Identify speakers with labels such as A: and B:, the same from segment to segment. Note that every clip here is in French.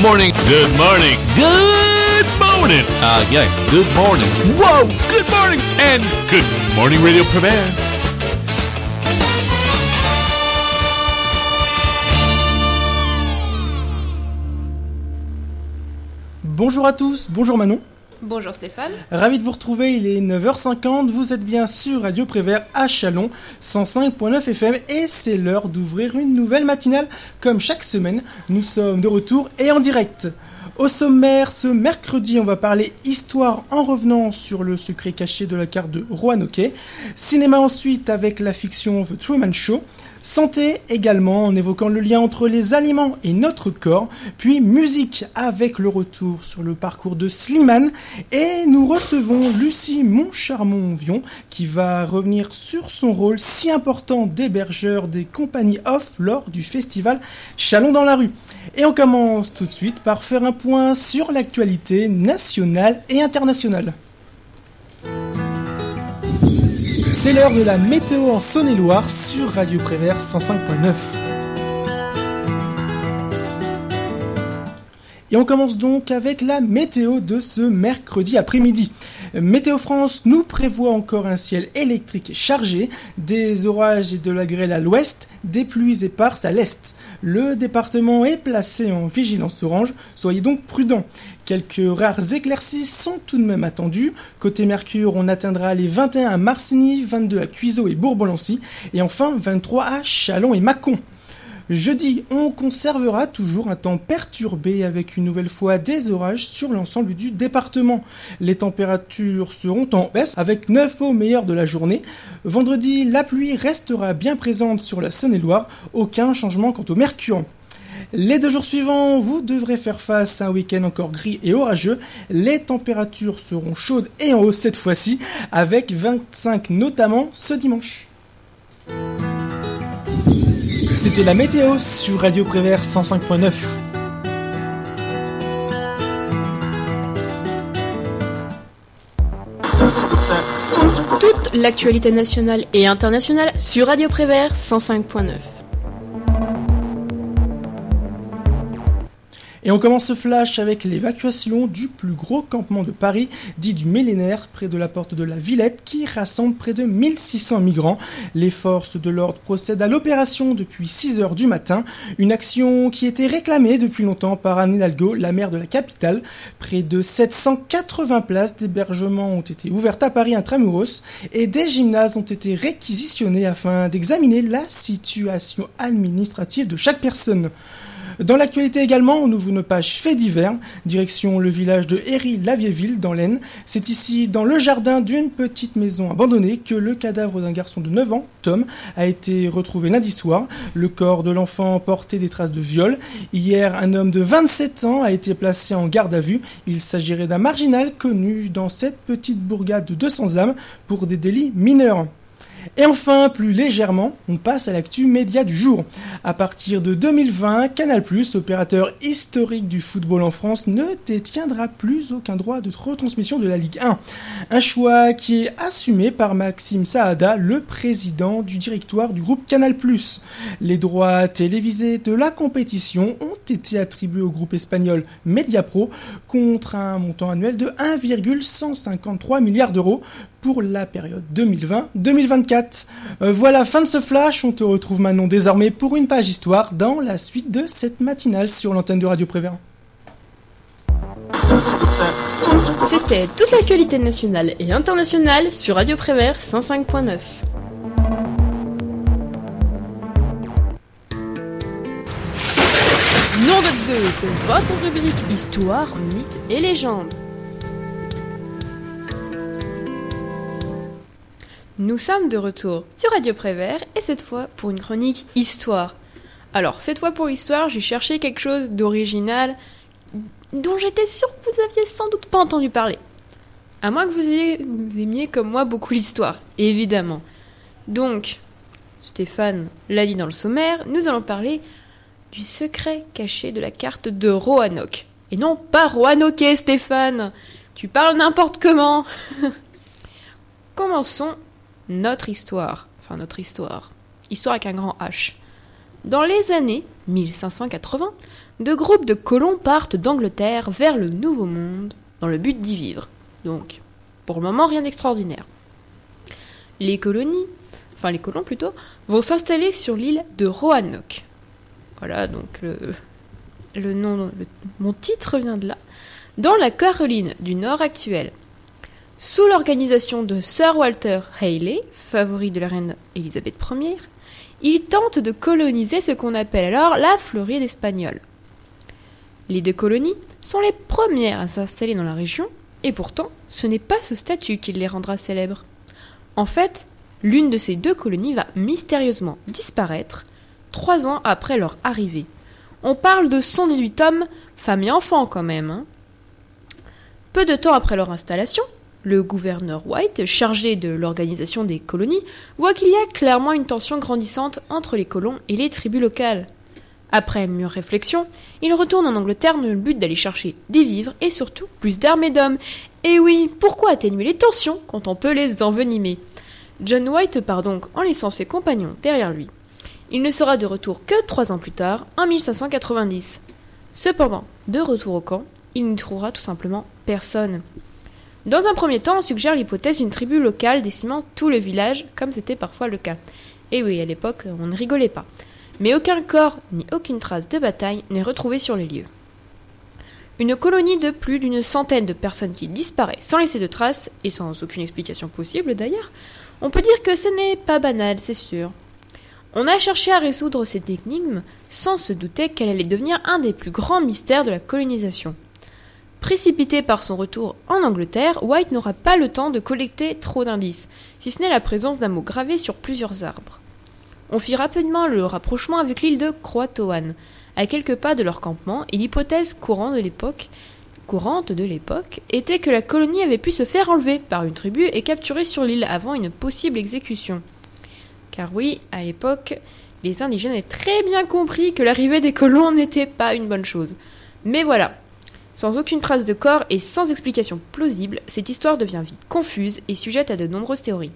A: morning. Good morning. Good morning. Yeah, good morning. Whoa, good morning. And good morning, Radio Prévert.
B: Bonjour à tous, bonjour Manon.
C: Bonjour Stéphane.
B: Ravi de vous retrouver, il est 9h50, vous êtes bien sur Radio Prévert à Châlons, 105.9 FM et c'est l'heure d'ouvrir une nouvelle matinale. Comme chaque semaine, nous sommes de retour et en direct. Au sommaire, ce mercredi, on va parler histoire en revenant sur le secret caché de la carte de Roanoke. Cinéma ensuite avec la fiction The Truman Show. Santé également en évoquant le lien entre les aliments et notre corps, puis musique avec le retour sur le parcours de Slimane et nous recevons Lucie Moncharmont-Vion qui va revenir sur son rôle si important d'hébergeur des compagnies off lors du festival Châlons dans la rue. Et on commence tout de suite par faire un point sur l'actualité nationale et internationale. C'est l'heure de la météo en Saône-et-Loire sur Radio Prévert 105.9. Et on commence donc avec la météo de ce mercredi après-midi. Météo France nous prévoit encore un ciel électrique chargé, des orages et de la grêle à l'ouest, des pluies éparses à l'est. Le département est placé en vigilance orange, soyez donc prudents. Quelques rares éclaircies sont tout de même attendues. Côté Mercure, on atteindra les 21 à Marcigny, 22 à Cuiseaux et Bourbon-Lancy, et enfin 23 à Châlons et Mâcon. Jeudi, on conservera toujours un temps perturbé avec une nouvelle fois des orages sur l'ensemble du département. Les températures seront en baisse avec 9 au meilleur de la journée. Vendredi, la pluie restera bien présente sur la Saône-et-Loire, aucun changement quant au mercure. Les 2 jours suivants, vous devrez faire face à un week-end encore gris et orageux. Les températures seront chaudes et en hausse cette fois-ci, avec 25 notamment ce dimanche. C'était la météo sur Radio Prévert 105.9.
C: Toute l'actualité nationale et internationale sur Radio Prévert 105.9.
B: Et on commence ce flash avec l'évacuation du plus gros campement de Paris, dit du millénaire, près de la porte de la Villette, qui rassemble près de 1600 migrants. Les forces de l'ordre procèdent à l'opération depuis 6h du matin, une action qui était réclamée depuis longtemps par Anne Hidalgo, la maire de la capitale. Près de 780 places d'hébergement ont été ouvertes à Paris intramuros et des gymnases ont été réquisitionnés afin d'examiner la situation administrative de chaque personne. Dans l'actualité également, on ouvre une page fait divers, direction le village de Héry-la-Vieille-Ville dans l'Aisne. C'est ici, dans le jardin d'une petite maison abandonnée, que le cadavre d'un garçon de 9 ans, Tom, a été retrouvé lundi soir. Le corps de l'enfant portait des traces de viol. Hier, un homme de 27 ans a été placé en garde à vue. Il s'agirait d'un marginal connu dans cette petite bourgade de 200 âmes pour des délits mineurs. Et enfin, plus légèrement, on passe à l'actu média du jour. À partir de 2020, Canal+, opérateur historique du football en France, ne détiendra plus aucun droit de retransmission de la Ligue 1. Un choix qui est assumé par Maxime Saada, le président du directoire du groupe Canal+. Les droits télévisés de la compétition ont été attribués au groupe espagnol Mediapro contre un montant annuel de 1,153 milliard d'euros pour la période 2020-2024. Voilà, fin de ce flash. On te retrouve maintenant désormais pour une page histoire dans la suite de cette matinale sur l'antenne de Radio Prévert.
C: C'était toute l'actualité nationale et internationale sur Radio Prévert 105.9. Nom de Zeus, votre rubrique Histoire, mythes et légendes. Nous sommes de retour sur Radio Prévert et cette fois pour une chronique Histoire. Alors cette fois pour l'histoire, j'ai cherché quelque chose d'original dont j'étais sûre que vous aviez sans doute pas entendu parler. À moins que vous aimiez comme moi beaucoup l'histoire, évidemment. Donc, Stéphane l'a dit dans le sommaire, nous allons parler du secret caché de la carte de Roanoke. Et non pas Roanoke, Stéphane, tu parles n'importe comment. Commençons notre histoire. Histoire avec un grand H. Dans les années 1580, deux groupes de colons partent d'Angleterre vers le Nouveau Monde dans le but d'y vivre. Donc, pour le moment, rien d'extraordinaire. Les colons vont s'installer sur l'île de Roanoke. Voilà, donc mon titre vient de là. Dans la Caroline du Nord actuelle. Sous l'organisation de Sir Walter Raleigh, favori de la reine Élisabeth Ier, ils tentent de coloniser ce qu'on appelle alors la Floride espagnole. Les deux colonies sont les premières à s'installer dans la région, et pourtant, ce n'est pas ce statut qui les rendra célèbres. En fait, l'une de ces deux colonies va mystérieusement disparaître 3 ans après leur arrivée. On parle de 118 hommes, femmes et enfants quand même. Hein. Peu de temps après leur installation, le gouverneur White, chargé de l'organisation des colonies, voit qu'il y a clairement une tension grandissante entre les colons et les tribus locales. Après mûre réflexion, il retourne en Angleterre dans le but d'aller chercher des vivres et surtout plus d'armes et d'hommes. Et oui, pourquoi atténuer les tensions quand on peut les envenimer ? John White part donc en laissant ses compagnons derrière lui. Il ne sera de retour que 3 ans plus tard, en 1590. Cependant, de retour au camp, il n'y trouvera tout simplement personne. Dans un premier temps, on suggère l'hypothèse d'une tribu locale décimant tout le village, comme c'était parfois le cas. Et oui, à l'époque, on ne rigolait pas. Mais aucun corps ni aucune trace de bataille n'est retrouvé sur les lieux. Une colonie de plus d'une centaine de personnes qui disparaît sans laisser de traces, et sans aucune explication possible d'ailleurs, on peut dire que ce n'est pas banal, c'est sûr. On a cherché à résoudre cette énigme sans se douter qu'elle allait devenir un des plus grands mystères de la colonisation. Précipité par son retour en Angleterre, White n'aura pas le temps de collecter trop d'indices, si ce n'est la présence d'un mot gravé sur plusieurs arbres. On fit rapidement le rapprochement avec l'île de Croatoan, à quelques pas de leur campement, et l'hypothèse courante de l'époque était que la colonie avait pu se faire enlever par une tribu et capturer sur l'île avant une possible exécution. Car oui, à l'époque, les indigènes avaient très bien compris que l'arrivée des colons n'était pas une bonne chose. Mais voilà. Sans aucune trace de corps et sans explication plausible, cette histoire devient vite confuse et sujette à de nombreuses théories.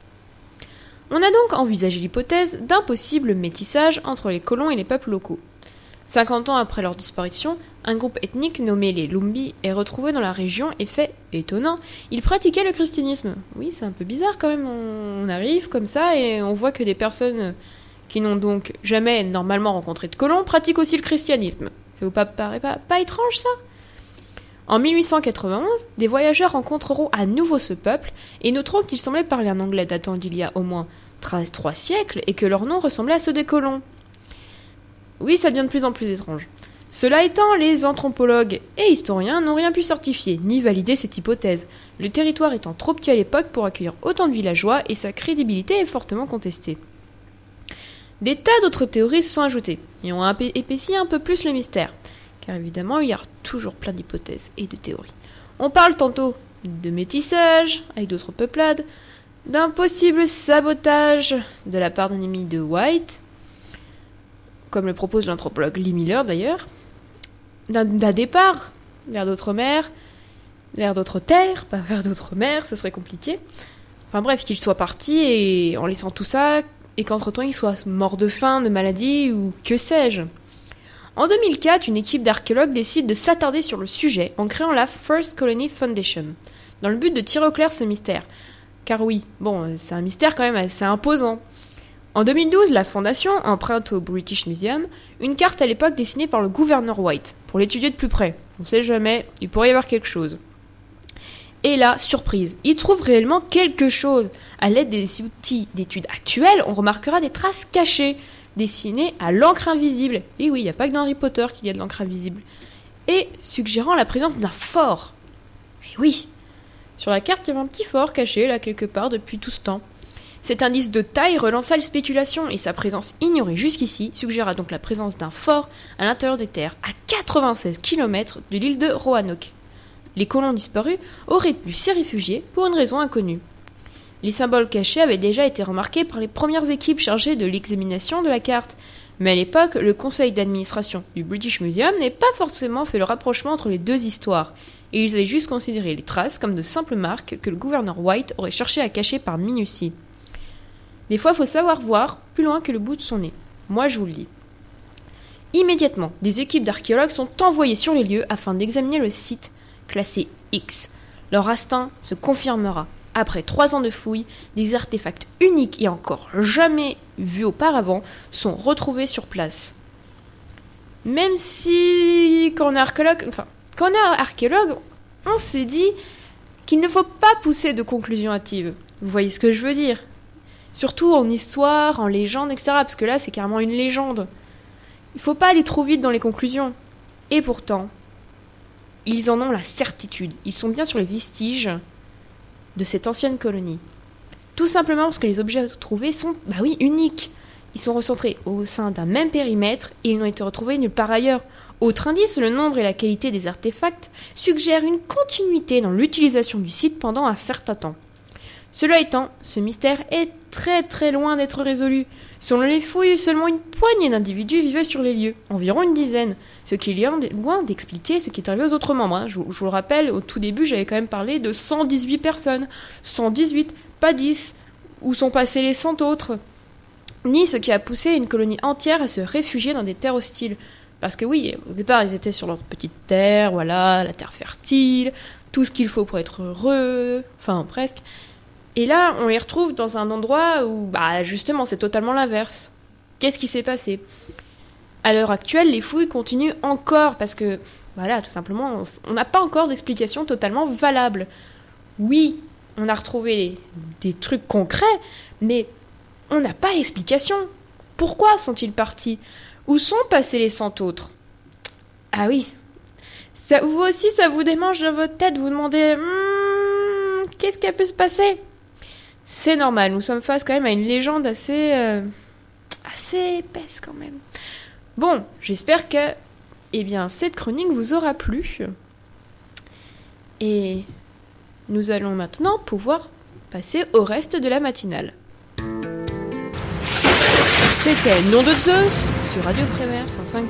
C: On a donc envisagé l'hypothèse d'un possible métissage entre les colons et les peuples locaux. 50 ans après leur disparition, un groupe ethnique nommé les Lumbee est retrouvé dans la région et fait étonnant, ils pratiquaient le christianisme. Oui, c'est un peu bizarre quand même, on arrive comme ça et on voit que des personnes qui n'ont donc jamais normalement rencontré de colons pratiquent aussi le christianisme. Ça vous paraît pas étrange ça ? En 1891, des voyageurs rencontreront à nouveau ce peuple et noteront qu'ils semblaient parler un anglais datant d'il y a au moins 3 siècles et que leur nom ressemblait à ceux des colons. Oui, ça devient de plus en plus étrange. Cela étant, les anthropologues et historiens n'ont rien pu certifier ni valider cette hypothèse, le territoire étant trop petit à l'époque pour accueillir autant de villageois et sa crédibilité est fortement contestée. Des tas d'autres théories se sont ajoutées et ont épaissi un peu plus le mystère. Car évidemment, il y a toujours plein d'hypothèses et de théories. On parle tantôt de métissage avec d'autres peuplades, d'un possible sabotage de la part d'ennemis de White, comme le propose l'anthropologue Lee Miller d'ailleurs, d'un départ vers d'autres mers, vers d'autres terres, pas vers d'autres mers, ce serait compliqué. Enfin bref, qu'il soit parti et en laissant tout ça, et qu'entre-temps il soit mort de faim, de maladie ou que sais-je. En 2004, une équipe d'archéologues décide de s'attarder sur le sujet en créant la First Colony Foundation, dans le but de tirer au clair ce mystère. Car oui, c'est un mystère quand même assez imposant. En 2012, la fondation emprunte au British Museum une carte à l'époque dessinée par le gouverneur White, pour l'étudier de plus près. On sait jamais, il pourrait y avoir quelque chose. Et là, surprise, il trouve réellement quelque chose. À l'aide des outils d'études actuels, on remarquera des traces cachées, dessiné à l'encre invisible. Et oui, il n'y a pas que dans Harry Potter qu'il y a de l'encre invisible. Et suggérant la présence d'un fort. Et oui, sur la carte, il y avait un petit fort caché là quelque part depuis tout ce temps. Cet indice de taille relança les spéculations et sa présence ignorée jusqu'ici suggéra donc la présence d'un fort à l'intérieur des terres, à 96 km de l'île de Roanoke. Les colons disparus auraient pu s'y réfugier pour une raison inconnue. Les symboles cachés avaient déjà été remarqués par les premières équipes chargées de l'examination de la carte, mais à l'époque, le conseil d'administration du British Museum n'avait pas forcément fait le rapprochement entre les deux histoires, et ils avaient juste considéré les traces comme de simples marques que le gouverneur White aurait cherché à cacher par minutie. Des fois, il faut savoir voir plus loin que le bout de son nez. Moi, je vous le dis. Immédiatement, des équipes d'archéologues sont envoyées sur les lieux afin d'examiner le site classé X. Leur instinct se confirmera. Après 3 ans de fouilles, des artefacts uniques et encore jamais vus auparavant sont retrouvés sur place. Même si, quand on est archéologue, on s'est dit qu'il ne faut pas pousser de conclusions hâtives. Vous voyez ce que je veux dire ? Surtout en histoire, en légende, etc. Parce que là, c'est carrément une légende. Il ne faut pas aller trop vite dans les conclusions. Et pourtant, ils en ont la certitude. Ils sont bien sur les vestiges de cette ancienne colonie. Tout simplement parce que les objets retrouvés sont, uniques. Ils sont recentrés au sein d'un même périmètre et ils n'ont été retrouvés nulle part ailleurs. Autre indice, le nombre et la qualité des artefacts suggèrent une continuité dans l'utilisation du site pendant un certain temps. Cela étant, ce mystère est très très loin d'être résolu. Selon les fouilles, seulement une poignée d'individus vivaient sur les lieux, environ une dizaine, ce qui est loin d'expliquer ce qui est arrivé aux autres membres. Je vous le rappelle, au tout début, j'avais quand même parlé de 118 personnes. 118, pas 10, où sont passés les 100 autres. Ni ce qui a poussé une colonie entière à se réfugier dans des terres hostiles. Parce que oui, au départ, ils étaient sur leur petite terre, voilà, la terre fertile, tout ce qu'il faut pour être heureux, enfin presque. Et là, on les retrouve dans un endroit où, justement, c'est totalement l'inverse. Qu'est-ce qui s'est passé ? À l'heure actuelle, les fouilles continuent encore parce que, tout simplement, on n'a pas encore d'explication totalement valable. Oui, on a retrouvé des trucs concrets, mais on n'a pas l'explication. Pourquoi sont-ils partis ? Où sont passés les 100 autres ? Ah oui, vous aussi, ça vous démange dans votre tête, vous demandez qu'est-ce qui a pu se passer ? C'est normal, nous sommes face quand même à une légende assez épaisse quand même. Bon, j'espère que cette chronique vous aura plu. Et nous allons maintenant pouvoir passer au reste de la matinale. C'était Nom de Zeus sur Radio Prévert 105.9.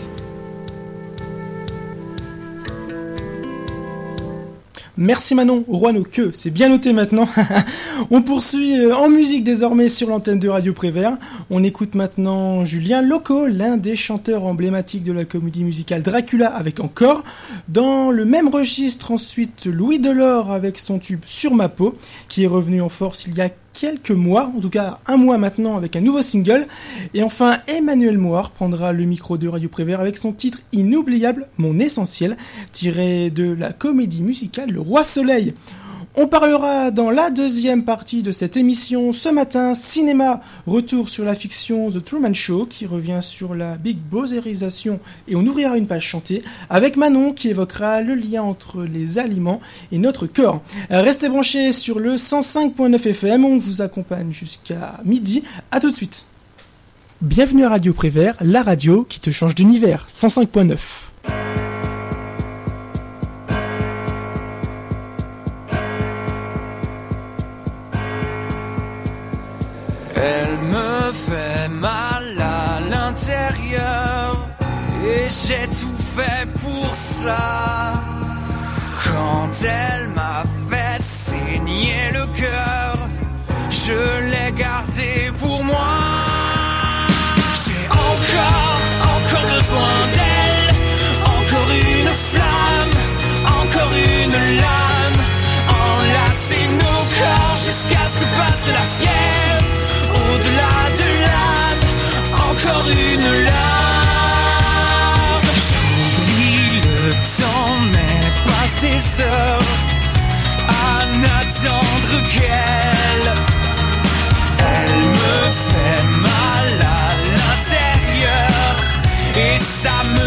B: Merci Manon, roi nos queues, c'est bien noté maintenant. On poursuit en musique désormais sur l'antenne de Radio Prévert. On écoute maintenant Julien Loco, l'un des chanteurs emblématiques de la comédie musicale Dracula avec Encore. Dans le même registre ensuite Louis Delort avec son tube Sur ma peau, qui est revenu en force il y a quelques mois, en tout cas un mois maintenant avec un nouveau single. Et enfin Emmanuel Moir prendra le micro de Radio Prévert avec son titre inoubliable Mon Essentiel, tiré de la comédie musicale Le Roi Soleil. On parlera dans la deuxième partie de cette émission ce matin cinéma, retour sur la fiction The Truman Show qui revient sur la Big Brotherisation et on ouvrira une page chantée avec Manon qui évoquera le lien entre les aliments et notre corps. Restez branchés sur le 105.9 FM, on vous accompagne jusqu'à midi, à tout de suite. Bienvenue à Radio Prévert, la radio qui te change d'univers, 105.9.
D: Elle me fait mal à l'intérieur et j'ai tout fait pour ça. Quand elle m'a fait saigner le cœur, je l'ai gardé pour moi. J'ai encore besoin d'elle, encore une flamme, encore une lame, enlacer nos corps jusqu'à ce que passe la fièvre. Au-delà de l'âme, encore une larme. J'oublie le temps, mais passe des heures à n'attendre qu'elle. Elle me fait mal à l'intérieur et ça me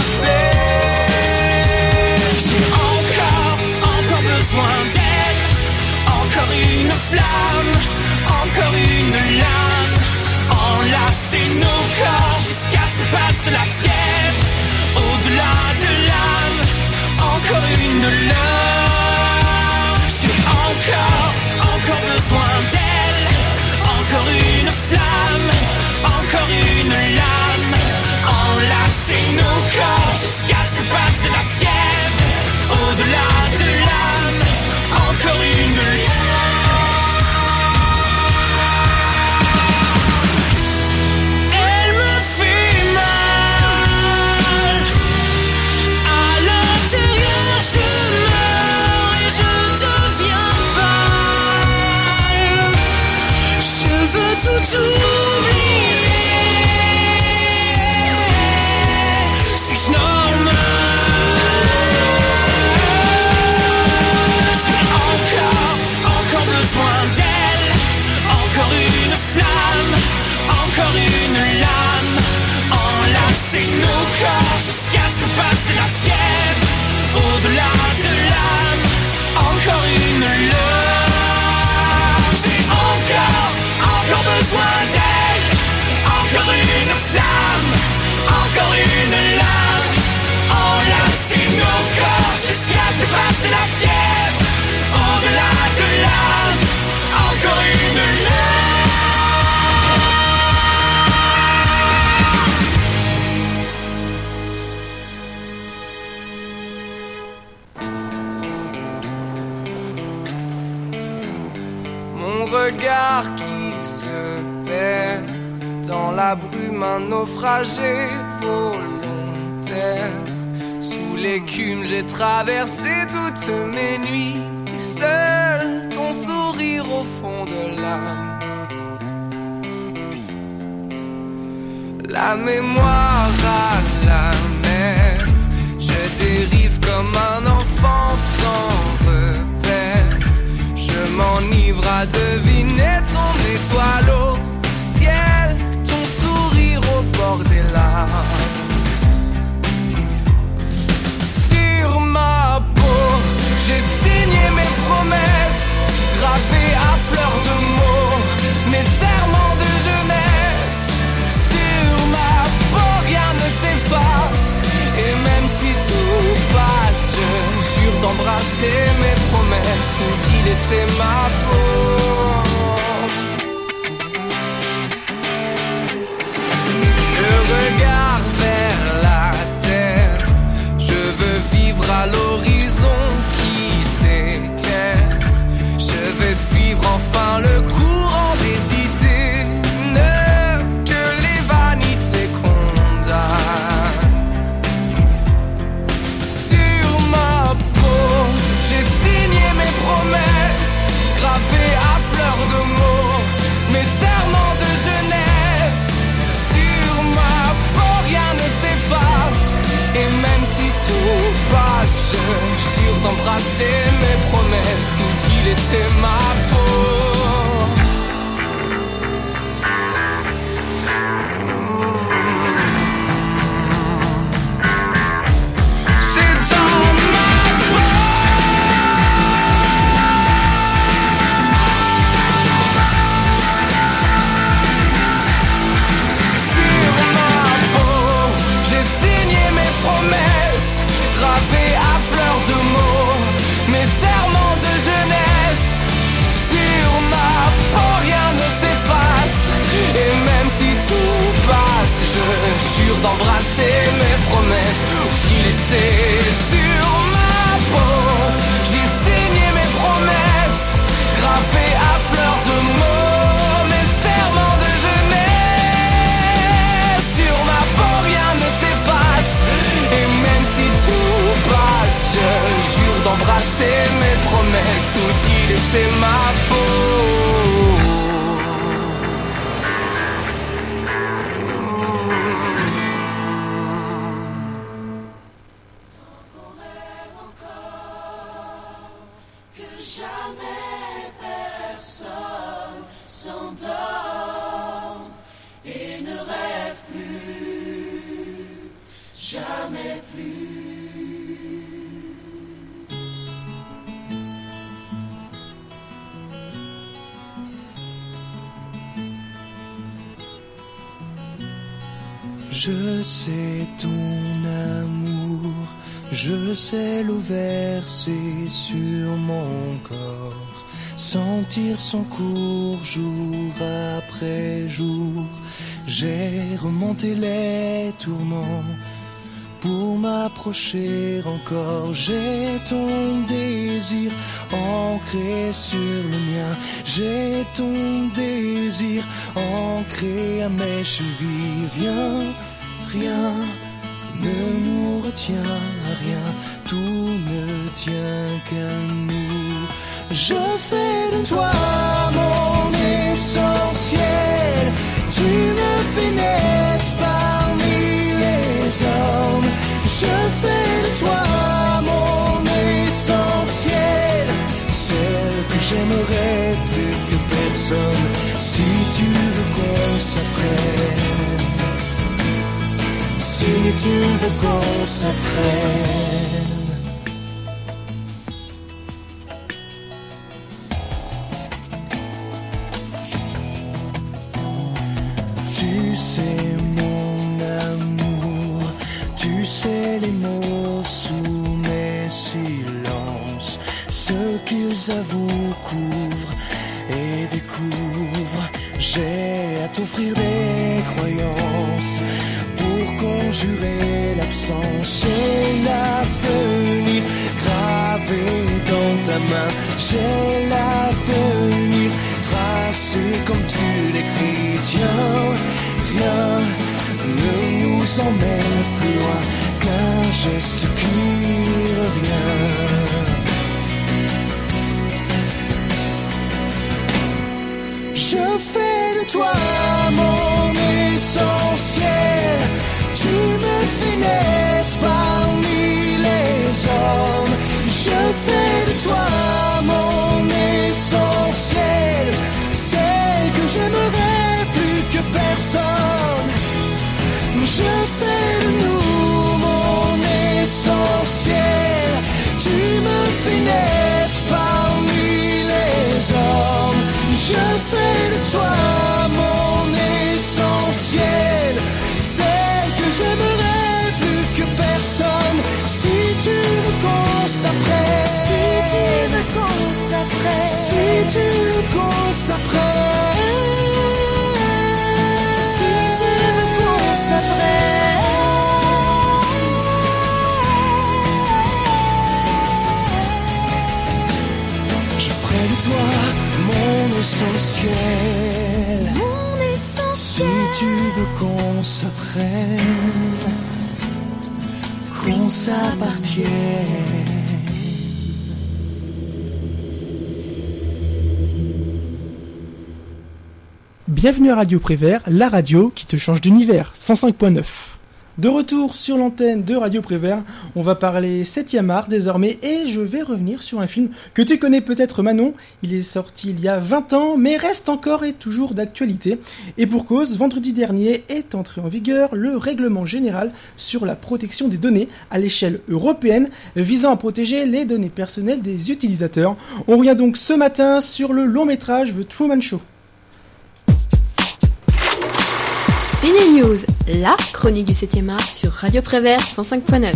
D: rappelle. J'ai encore besoin d'elle, encore une flamme, encore une lame, enlacer nos corps jusqu'à ce que passe la fièvre. Au-delà de l'âme, encore une lame. J'ai encore besoin d'elle, encore une flamme, encore une lame, enlacer nos corps jusqu'à ce que passe la fièvre. Au-delà de l'âme, encore une lame.
E: regard qui se perd dans la brume, un naufragé volontaire. Sous l'écume, j'ai traversé toutes mes nuits, seul ton sourire au fond de l'âme. La mémoire à la mer, je dérive comme un enfant sans repère. Je m'enivre à deviner ton étoile au ciel, ton sourire au bord des larmes. Sur ma peau, j'ai signé mes promesses, gravées à fleur de mots, mes serments de jeunesse. Sur ma peau, rien ne s'efface, et même si tout passe, je jure d'embrasser mes promesses ou d'y laisser ma peau. Le regard vers la terre, je veux vivre à l'horizon qui s'éclaire. Je vais suivre enfin le courant des idées neuves que les vanités condamnent. Sur ma peau, j'ai signé mes promesses, gravées à fleur de mots, mes serments de jeunesse. Sur ma peau, rien ne s'efface, et même si tout passe, je jure d'embrasser mes promesses ou d'y laisser ma peau. Gravés à fleur de mots, mes serments de jeunesse. Sur ma peau, rien ne s'efface, et même si tout passe, je jure d'embrasser mes promesses ou d'y laisser. Sur ma peau, j'ai signé mes promesses, gravées à fleur de mots, mes serments de jeunesse. Sur ma peau, rien ne s'efface, et même si tout passe, je jure d'embrasser mes promesses ou d'y laisser ma peau.
F: Je sais ton amour, je sais l'eau versée sur mon corps, sentir son cours jour après jour. J'ai remonté les tourments pour m'approcher encore. J'ai ton désir ancré sur le mien, j'ai ton désir ancré à mes chevilles. Viens, rien ne nous retient, rien, tout ne tient qu'à nous. Je fais de toi mon essentiel, tu me fais naître parmi les hommes. Je fais de toi mon essentiel, celle que j'aimerais plus que personne. Si tu veux qu'on s'apprenne, si tu veux qu'on s'apprenne. Tu sais mon amour, tu sais les mots sous mes silences, ce qu'ils avouent, couvrent et découvrent. J'ai à t'offrir des croyances pour conjurer l'absence. J'ai l'avenir gravé dans ta main, j'ai l'avenir gravé c'est comme tu l'écris, tiens, rien ne nous emmène plus loin qu'un geste qui revient. Je fais de toi mon essentiel, tu me fais naître parmi les hommes. Je fais de toi mon essentiel, celle que j'aimerais plus que personne. Je fais de nous mon essentiel, tu me fais naître parmi les hommes. Je fais de toi mon essentiel, celle que j'aimerais plus que personne. Si tu veux qu'on s'apprête, si tu veux qu'on s'apprête, si tu veux qu'on s'apprête, si tu veux qu'on s'apprête. Je ferai de toi mon essentiel, mon essentiel. Si tu veux qu'on s'apprenne, qu'on s'appartienne.
B: Bienvenue à Radio Prévert, la radio qui te change d'univers, 105.9. De retour sur l'antenne de Radio Prévert, on va parler 7e art désormais et je vais revenir sur un film que tu connais peut-être Manon. Il est sorti il y a 20 ans mais reste encore et toujours d'actualité. Et pour cause, vendredi dernier est entré en vigueur le règlement général sur la protection des données à l'échelle européenne visant à protéger les données personnelles des utilisateurs. On revient donc ce matin sur le long métrage The Truman Show.
C: Ciné News, la chronique du 7e art sur Radio Prévert 105.9.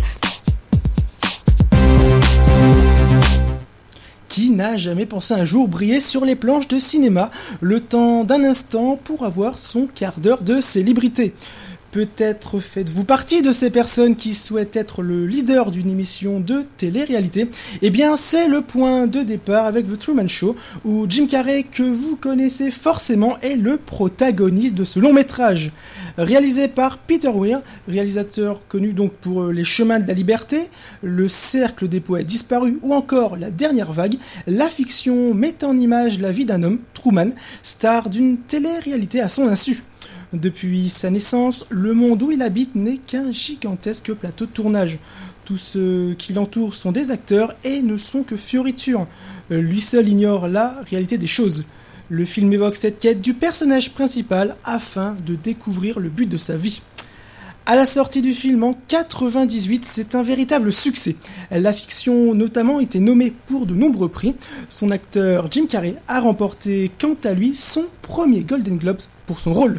B: Qui n'a jamais pensé un jour briller sur les planches de cinéma, le temps d'un instant pour avoir son quart d'heure de célébrité? Peut-être faites-vous partie de ces personnes qui souhaitent être le leader d'une émission de télé-réalité. Eh bien, c'est le point de départ avec The Truman Show, où Jim Carrey, que vous connaissez forcément, est le protagoniste de ce long métrage. Réalisé par Peter Weir, réalisateur connu donc pour Les Chemins de la Liberté, Le Cercle des Poètes Disparus ou encore La Dernière Vague, la fiction met en image la vie d'un homme, Truman, star d'une télé-réalité à son insu. Depuis sa naissance, le monde où il habite n'est qu'un gigantesque plateau de tournage. Tous ceux qui l'entourent sont des acteurs et ne sont que fioritures. Lui seul ignore la réalité des choses. Le film évoque cette quête du personnage principal afin de découvrir le but de sa vie. À la sortie du film en 98, c'est un véritable succès. La fiction notamment était nommée pour de nombreux prix. Son acteur Jim Carrey a remporté quant à lui son premier Golden Globe pour son rôle.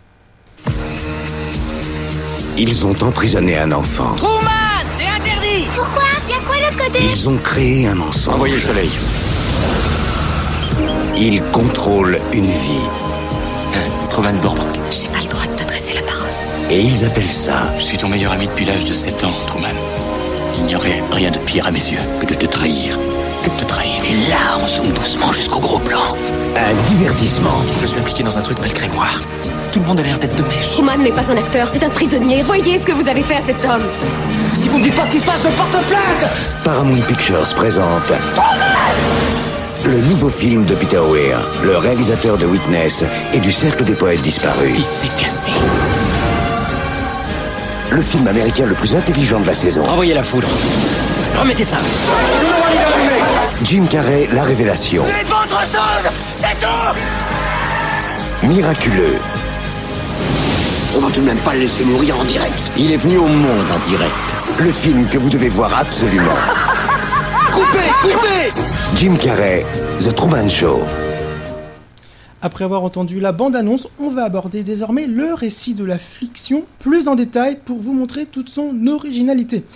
G: Ils ont emprisonné un enfant.
H: Truman, c'est interdit.
I: Pourquoi? Y'a quoi de l'autre côté?
G: Ils ont créé un mensonge.
J: Envoyez le soleil.
G: Ils contrôlent une vie.
J: Truman Burbank.
I: J'ai pas le droit de t'adresser la parole.
G: Et ils appellent ça...
J: Je suis ton meilleur ami depuis l'âge de 7 ans, Truman. Il n'y aurait rien de pire à mes yeux que de te trahir. Que de te trahir.
H: Et là, on zoome doucement jusqu'au gros plan.
G: Un divertissement.
J: Je suis impliqué dans un truc malgré moi. Tout le monde a l'air d'être de mèche.
I: Truman n'est pas un acteur, c'est un prisonnier. Voyez ce que vous avez fait à cet homme.
H: Si vous me dites pas ce qui se passe, je porte plainte.
G: Paramount Pictures présente... le nouveau film de Peter Weir, le réalisateur de Witness et du Cercle des Poètes Disparus.
H: Il s'est cassé.
G: Le film américain le plus intelligent de la saison.
H: Envoyez la foudre. Remettez ça.
G: Jim Carrey, la révélation.
H: Vous n'êtes pas autre chose. C'est tout.
G: Miraculeux.
H: On va tout de même pas le laisser mourir en direct.
G: Il est venu au monde en direct. Le film que vous devez voir absolument.
H: Coupez.
G: Jim Carrey, The Truman Show.
B: Après avoir entendu la bande-annonce, on va aborder désormais le récit de la fiction plus en détail pour vous montrer toute son originalité.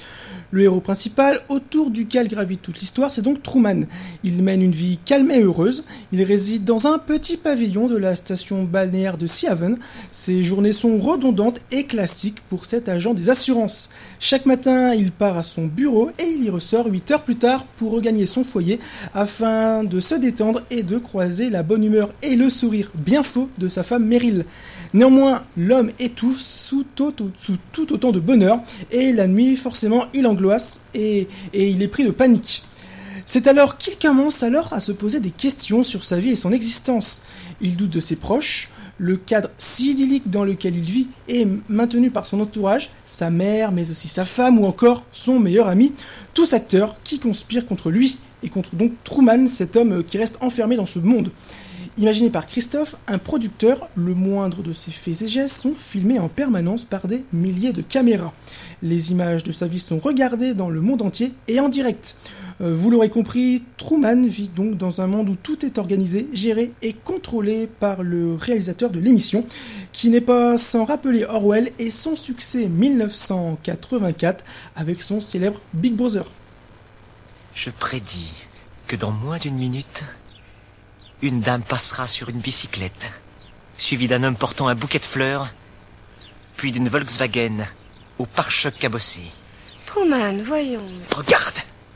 B: Le héros principal, autour duquel gravite toute l'histoire, c'est donc Truman. Il mène une vie calme et heureuse. Il réside dans un petit pavillon de la station balnéaire de Sea Haven. Ses journées sont redondantes et classiques pour cet agent des assurances. Chaque matin, il part à son bureau et il y ressort 8 heures plus tard pour regagner son foyer afin de se détendre et de croiser la bonne humeur et le sourire bien faux de sa femme Meryl. Néanmoins, l'homme étouffe sous tout autant de bonheur et la nuit, forcément, il angoisse et il est pris de panique. C'est alors qu'il commence à se poser des questions sur sa vie et son existence. Il doute de ses proches, le cadre si idyllique dans lequel il vit est maintenu par son entourage, sa mère, mais aussi sa femme ou encore son meilleur ami, tous acteurs qui conspirent contre lui et contre donc Truman, cet homme qui reste enfermé dans ce monde. Imaginé par Christophe, un producteur, le moindre de ses faits et gestes sont filmés en permanence par des milliers de caméras. Les images de sa vie sont regardées dans le monde entier et en direct. Vous l'aurez compris, Truman vit donc dans un monde où tout est organisé, géré et contrôlé par le réalisateur de l'émission, qui n'est pas sans rappeler Orwell et son succès 1984 avec son célèbre Big Brother.
K: Je prédis que dans moins d'une minute, une dame passera sur une bicyclette, suivie d'un homme portant un bouquet de fleurs, puis d'une Volkswagen au pare-choc cabossé.
I: Truman, voyons.
K: Regarde!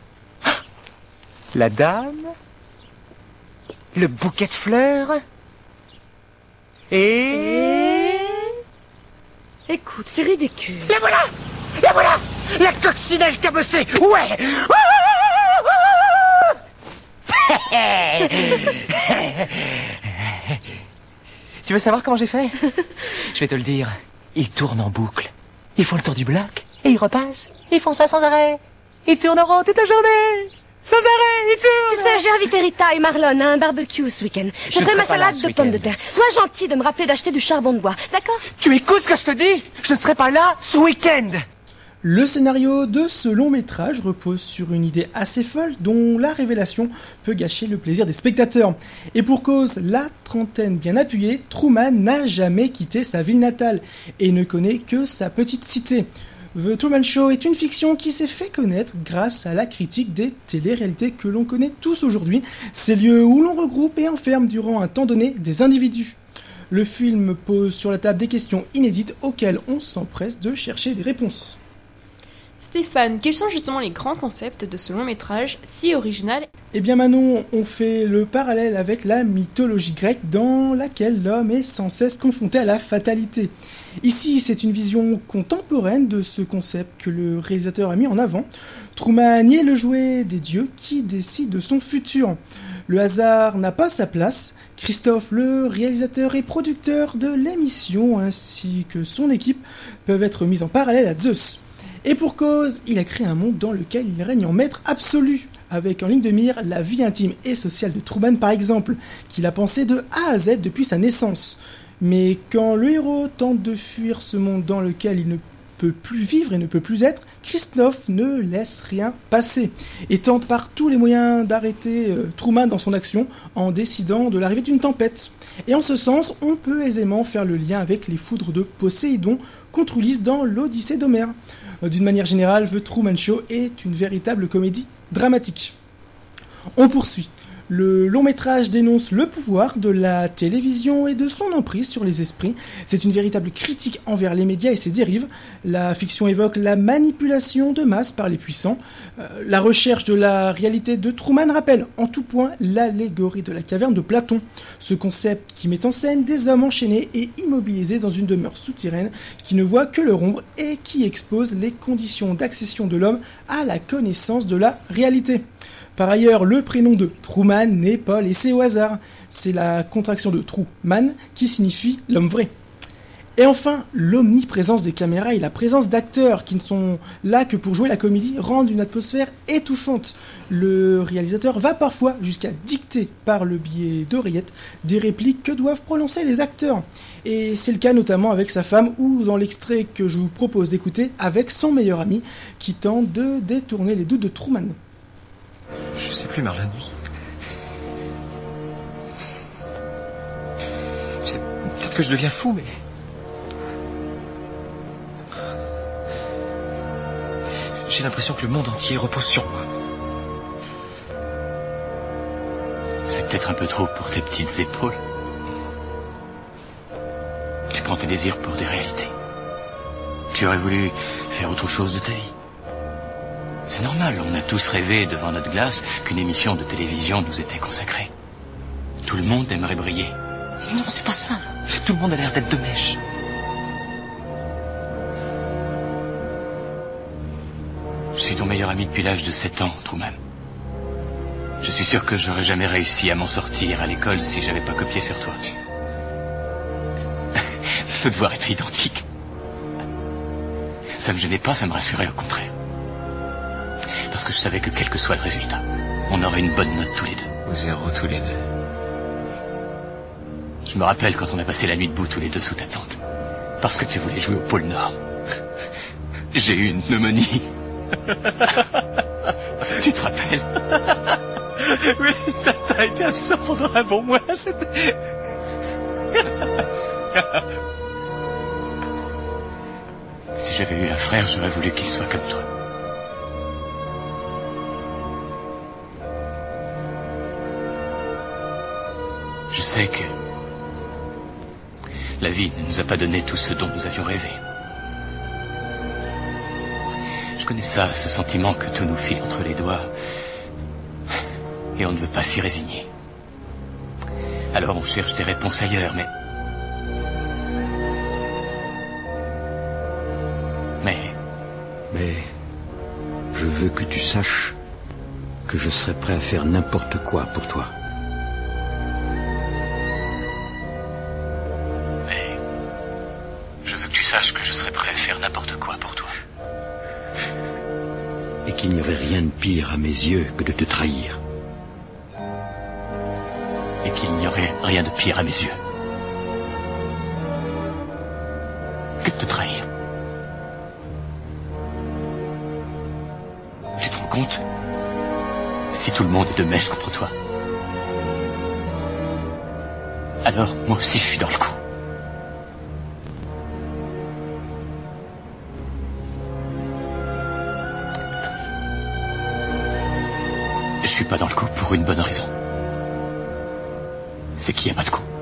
K: La dame, le bouquet de fleurs, et...
I: Écoute, c'est ridicule.
K: La voilà! La voilà! La coccinelle cabossée! Ouais! Tu veux savoir comment j'ai fait? Je vais te le dire. Ils tournent en boucle. Ils font le tour du bloc et ils repassent. Ils font ça sans arrêt. Ils tournent en rond toute la journée. Sans arrêt, ils tournent.
I: Tu sais, j'ai invité Rita et Marlon à un barbecue ce week-end. Je ferai ma salade de pommes de terre. Sois gentil de me rappeler d'acheter du charbon de bois, d'accord?
K: Tu écoutes ce que je te dis? Je ne serai pas là ce week-end.
B: Le scénario de ce long métrage repose sur une idée assez folle dont la révélation peut gâcher le plaisir des spectateurs. Et pour cause, la trentaine bien appuyée, Truman n'a jamais quitté sa ville natale et ne connaît que sa petite cité. The Truman Show est une fiction qui s'est fait connaître grâce à la critique des téléréalités que l'on connaît tous aujourd'hui, ces lieux où l'on regroupe et enferme durant un temps donné des individus. Le film pose sur la table des questions inédites auxquelles on s'empresse de chercher des réponses.
C: Stéphane, quels sont justement les grands concepts de ce long métrage si original?
B: Eh bien Manon, on fait le parallèle avec la mythologie grecque dans laquelle l'homme est sans cesse confronté à la fatalité. Ici, c'est une vision contemporaine de ce concept que le réalisateur a mis en avant. Truman y est le jouet des dieux qui décident de son futur. Le hasard n'a pas sa place. Christophe, le réalisateur et producteur de l'émission, ainsi que son équipe, peuvent être mis en parallèle à Zeus. Et pour cause, il a créé un monde dans lequel il règne en maître absolu, avec en ligne de mire la vie intime et sociale de Truman par exemple, qu'il a pensé de A à Z depuis sa naissance. Mais quand le héros tente de fuir ce monde dans lequel il ne peut plus vivre et ne peut plus être, Christophe ne laisse rien passer et tente par tous les moyens d'arrêter Truman dans son action en décidant de l'arrivée d'une tempête. Et en ce sens, on peut aisément faire le lien avec les foudres de Poséidon contre Ulysse dans l'Odyssée d'Homère. D'une manière générale, The Truman Show est une véritable comédie dramatique. On poursuit. Le long métrage dénonce le pouvoir de la télévision et de son emprise sur les esprits. C'est une véritable critique envers les médias et ses dérives. La fiction évoque la manipulation de masse par les puissants. La recherche de la réalité de Truman rappelle en tout point l'allégorie de la caverne de Platon. Ce concept qui met en scène des hommes enchaînés et immobilisés dans une demeure souterraine qui ne voit que leur ombre et qui expose les conditions d'accession de l'homme à la connaissance de la réalité. Par ailleurs, le prénom de Truman n'est pas laissé au hasard. C'est la contraction de Truman qui signifie l'homme vrai. Et enfin, l'omniprésence des caméras et la présence d'acteurs qui ne sont là que pour jouer la comédie rendent une atmosphère étouffante. Le réalisateur va parfois jusqu'à dicter par le biais d'oreillettes des répliques que doivent prononcer les acteurs. Et c'est le cas notamment avec sa femme ou dans l'extrait que je vous propose d'écouter avec son meilleur ami qui tente de détourner les doutes de Truman.
K: Je sais plus, Marlon. Peut-être que je deviens fou, mais... J'ai l'impression que le monde entier repose sur moi.
J: C'est peut-être un peu trop pour tes petites épaules. Tu prends tes désirs pour des réalités. Tu aurais voulu faire autre chose de ta vie. C'est normal, on a tous rêvé devant notre glace qu'une émission de télévision nous était consacrée. Tout le monde aimerait briller.
K: Non, c'est pas ça. Tout le monde a l'air d'être de mèche.
J: Je suis ton meilleur ami depuis l'âge de 7 ans, Truman. Je suis sûr que j'aurais jamais réussi à m'en sortir à l'école si j'avais pas copié sur toi. Nos devoirs étaient identiques. Ça me gênait pas, ça me rassurait au contraire. Parce que je savais que quel que soit le résultat, on aurait une bonne note tous les deux.
K: Ou 0 tous les deux.
J: Je me rappelle quand on a passé la nuit debout tous les deux sous ta tente. Parce que tu voulais jouer au pôle Nord. J'ai eu une pneumonie. Tu te rappelles?
K: Oui, t'as été absent pendant un bon mois, c'était...
J: Si j'avais eu un frère, j'aurais voulu qu'il soit comme toi. Je sais que la vie ne nous a pas donné tout ce dont nous avions rêvé. Je connais ça, ce sentiment que tout nous file entre les doigts et on ne veut pas s'y résigner. Alors on cherche des réponses ailleurs, mais
G: je veux que tu saches que je serai prêt à faire n'importe quoi pour toi.
J: Mais je veux que tu saches que je serai prêt à faire n'importe quoi pour toi.
G: Et qu'il n'y aurait rien de pire à mes yeux que de te trahir.
J: Et qu'il n'y aurait rien de pire à mes yeux que de te trahir. Tu te rends compte? Si tout le monde est de mèche contre toi, alors moi aussi je suis dans le coup. Je suis pas dans le coup pour une bonne raison. C'est qu'il n'y a pas de coup.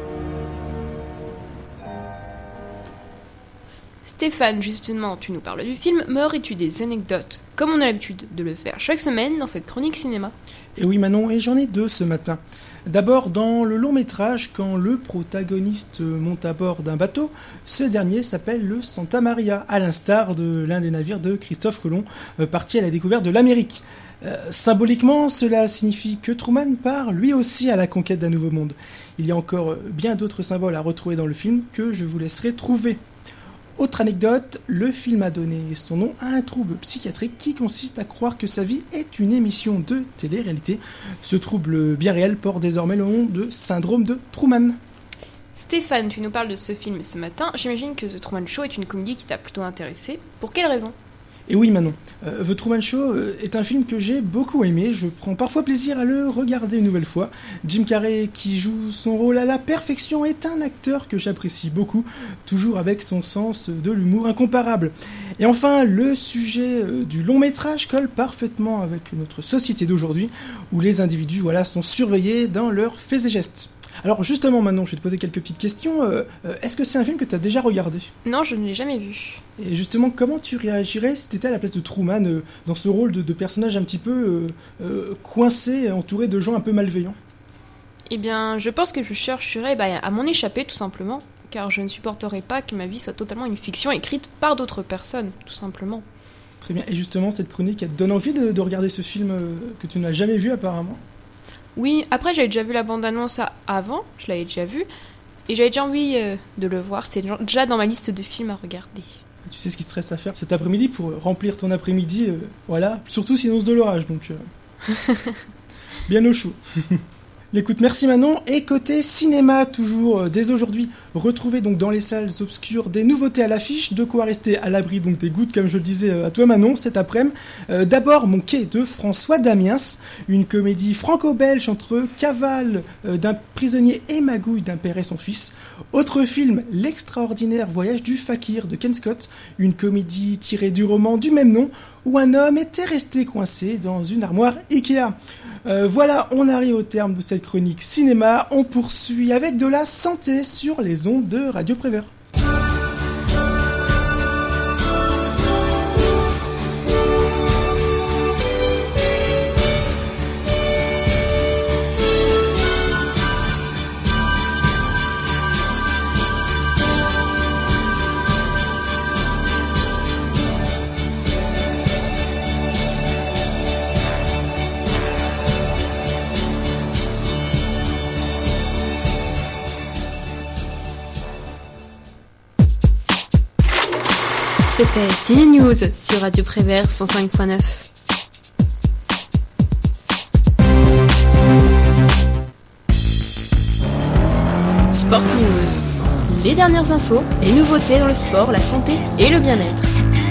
C: Stéphane, justement, tu nous parles du film, mais aurais-tu des anecdotes, comme on a l'habitude de le faire chaque semaine dans cette chronique cinéma?
B: Et oui Manon, et j'en ai deux ce matin. D'abord, dans le long métrage, quand le protagoniste monte à bord d'un bateau, ce dernier s'appelle le Santa Maria, à l'instar de l'un des navires de Christophe Colomb, parti à la découverte de l'Amérique. Symboliquement, cela signifie que Truman part lui aussi à la conquête d'un nouveau monde. Il y a encore bien d'autres symboles à retrouver dans le film que je vous laisserai trouver. Autre anecdote, le film a donné son nom à un trouble psychiatrique qui consiste à croire que sa vie est une émission de télé-réalité. Ce trouble bien réel porte désormais le nom de syndrome de Truman.
C: Stéphane, tu nous parles de ce film ce matin. J'imagine que The Truman Show est une comédie qui t'a plutôt intéressé. Pour quelle raison?
B: Et oui Manon, The Truman Show est un film que j'ai beaucoup aimé, je prends parfois plaisir à le regarder une nouvelle fois. Jim Carrey, qui joue son rôle à la perfection, est un acteur que j'apprécie beaucoup, toujours avec son sens de l'humour incomparable. Et enfin, le sujet du long métrage colle parfaitement avec notre société d'aujourd'hui, où les individus sont surveillés dans leurs faits et gestes. Alors justement Manon, je vais te poser quelques petites questions. Est-ce que c'est un film que tu as déjà regardé?
C: Non, je ne l'ai jamais vu.
B: Et justement, comment tu réagirais si tu étais à la place de Truman, dans ce rôle de personnage un petit peu coincé, entouré de gens un peu malveillants?
C: Eh bien, je pense que je chercherais à m'en échapper tout simplement, car je ne supporterais pas que ma vie soit totalement une fiction écrite par d'autres personnes, tout simplement.
B: Très bien, et justement, cette chronique, elle te donne envie de regarder ce film que tu n'as jamais vu apparemment?
C: Oui, après j'avais déjà vu la bande-annonce avant, je l'avais déjà vu, et j'avais déjà envie de le voir, c'est déjà dans ma liste de films à regarder.
B: Tu sais ce qu'il te reste à faire cet après-midi pour remplir ton après-midi, surtout s'il annonce de l'orage, donc bien au chaud. Écoute, merci Manon. Et côté cinéma, toujours dès aujourd'hui, retrouvez donc dans les salles obscures des nouveautés à l'affiche, de quoi rester à l'abri donc des gouttes, comme je le disais à toi Manon, cet après-midi. D'abord, Mon quai de François Damiens, une comédie franco-belge entre cavale d'un prisonnier et magouille d'un père et son fils. Autre film, L'extraordinaire voyage du fakir de Ken Scott, une comédie tirée du roman du même nom, où un homme était resté coincé dans une armoire Ikea. Voilà, on arrive au terme de cette chronique cinéma. On poursuit avec de la santé sur les ondes de Radio Prévert.
C: C'était Ciné News sur Radio Prévert 105.9. Sport News. Les dernières infos et nouveautés dans le sport, la santé et le bien-être.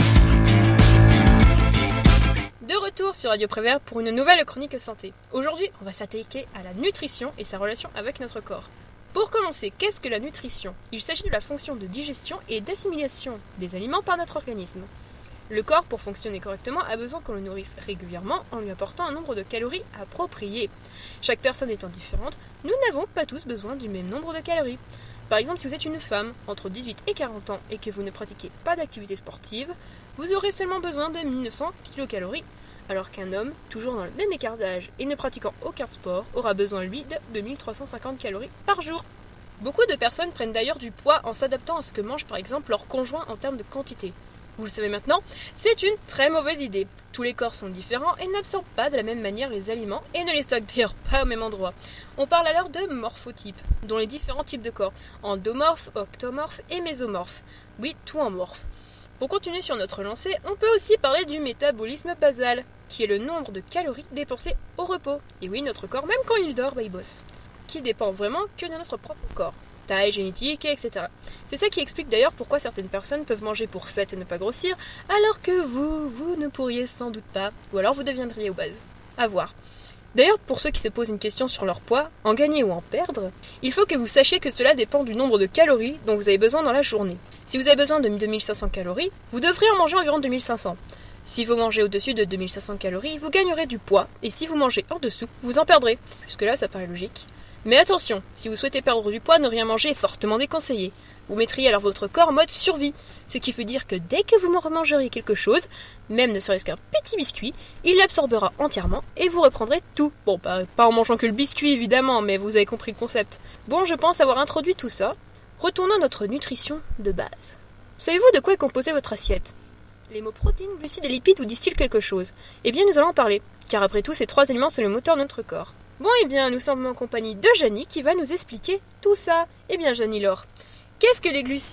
C: De retour sur Radio Prévert pour une nouvelle chronique santé. Aujourd'hui, on va s'attaquer à la nutrition et sa relation avec notre corps. Pour commencer, qu'est-ce que la nutrition ? Il s'agit de la fonction de digestion et d'assimilation des aliments par notre organisme. Le corps, pour fonctionner correctement, a besoin qu'on le nourrisse régulièrement en lui apportant un nombre de calories approprié. Chaque personne étant différente, nous n'avons pas tous besoin du même nombre de calories. Par exemple, si vous êtes une femme entre 18 et 40 ans et que vous ne pratiquez pas d'activité sportive, vous aurez seulement besoin de 1900 kcal, alors qu'un homme, toujours dans le même écart d'âge et ne pratiquant aucun sport, aura besoin, lui, de 2350 calories par jour. Beaucoup de personnes prennent d'ailleurs du poids en s'adaptant à ce que mange par exemple leur conjoint en termes de quantité. Vous le savez maintenant, c'est une très mauvaise idée. Tous les corps sont différents et n'absorbent pas de la même manière les aliments et ne les stockent d'ailleurs pas au même endroit. On parle alors de morphotypes, dont les différents types de corps, endomorphes, octomorphes et mésomorphes. Oui, tout en morphe. Pour continuer sur notre lancée, on peut aussi parler du métabolisme basal, qui est le nombre de calories dépensées au repos. Et oui, notre corps, même quand il dort, il bosse. Qui dépend vraiment que de notre propre corps. Taille, génétique, etc. C'est ça qui explique d'ailleurs pourquoi certaines personnes peuvent manger pour 7 et ne pas grossir, alors que vous ne pourriez sans doute pas, ou alors vous deviendriez obèse. À voir. D'ailleurs, pour ceux qui se posent une question sur leur poids, en gagner ou en perdre, il faut que vous sachiez que cela dépend du nombre de calories dont vous avez besoin dans la journée. Si vous avez besoin de 2500 calories, vous devrez en manger environ 2500. Si vous mangez au-dessus de 2500 calories, vous gagnerez du poids, et si vous mangez en dessous, vous en perdrez. Jusque-là, ça paraît logique. Mais attention, si vous souhaitez perdre du poids, ne rien manger est fortement déconseillé. Vous mettriez alors votre corps en mode survie, ce qui veut dire que dès que vous remangeriez quelque chose, même ne serait-ce qu'un petit biscuit, il l'absorbera entièrement et vous reprendrez tout. Bon, pas en mangeant que le biscuit évidemment, mais vous avez compris le concept. Bon, je pense avoir introduit tout ça. Retournons à notre nutrition de base. Savez-vous de quoi est composée votre assiette ? Les mots protéines, glucides et lipides vous disent-ils quelque chose ? Eh bien, nous allons en parler, car après tout, ces 3 éléments sont le moteur de notre corps. Bon, eh bien, nous sommes en compagnie de Janie qui va nous expliquer tout ça. Eh bien, Janie Laure, qu'est-ce que les glucides ?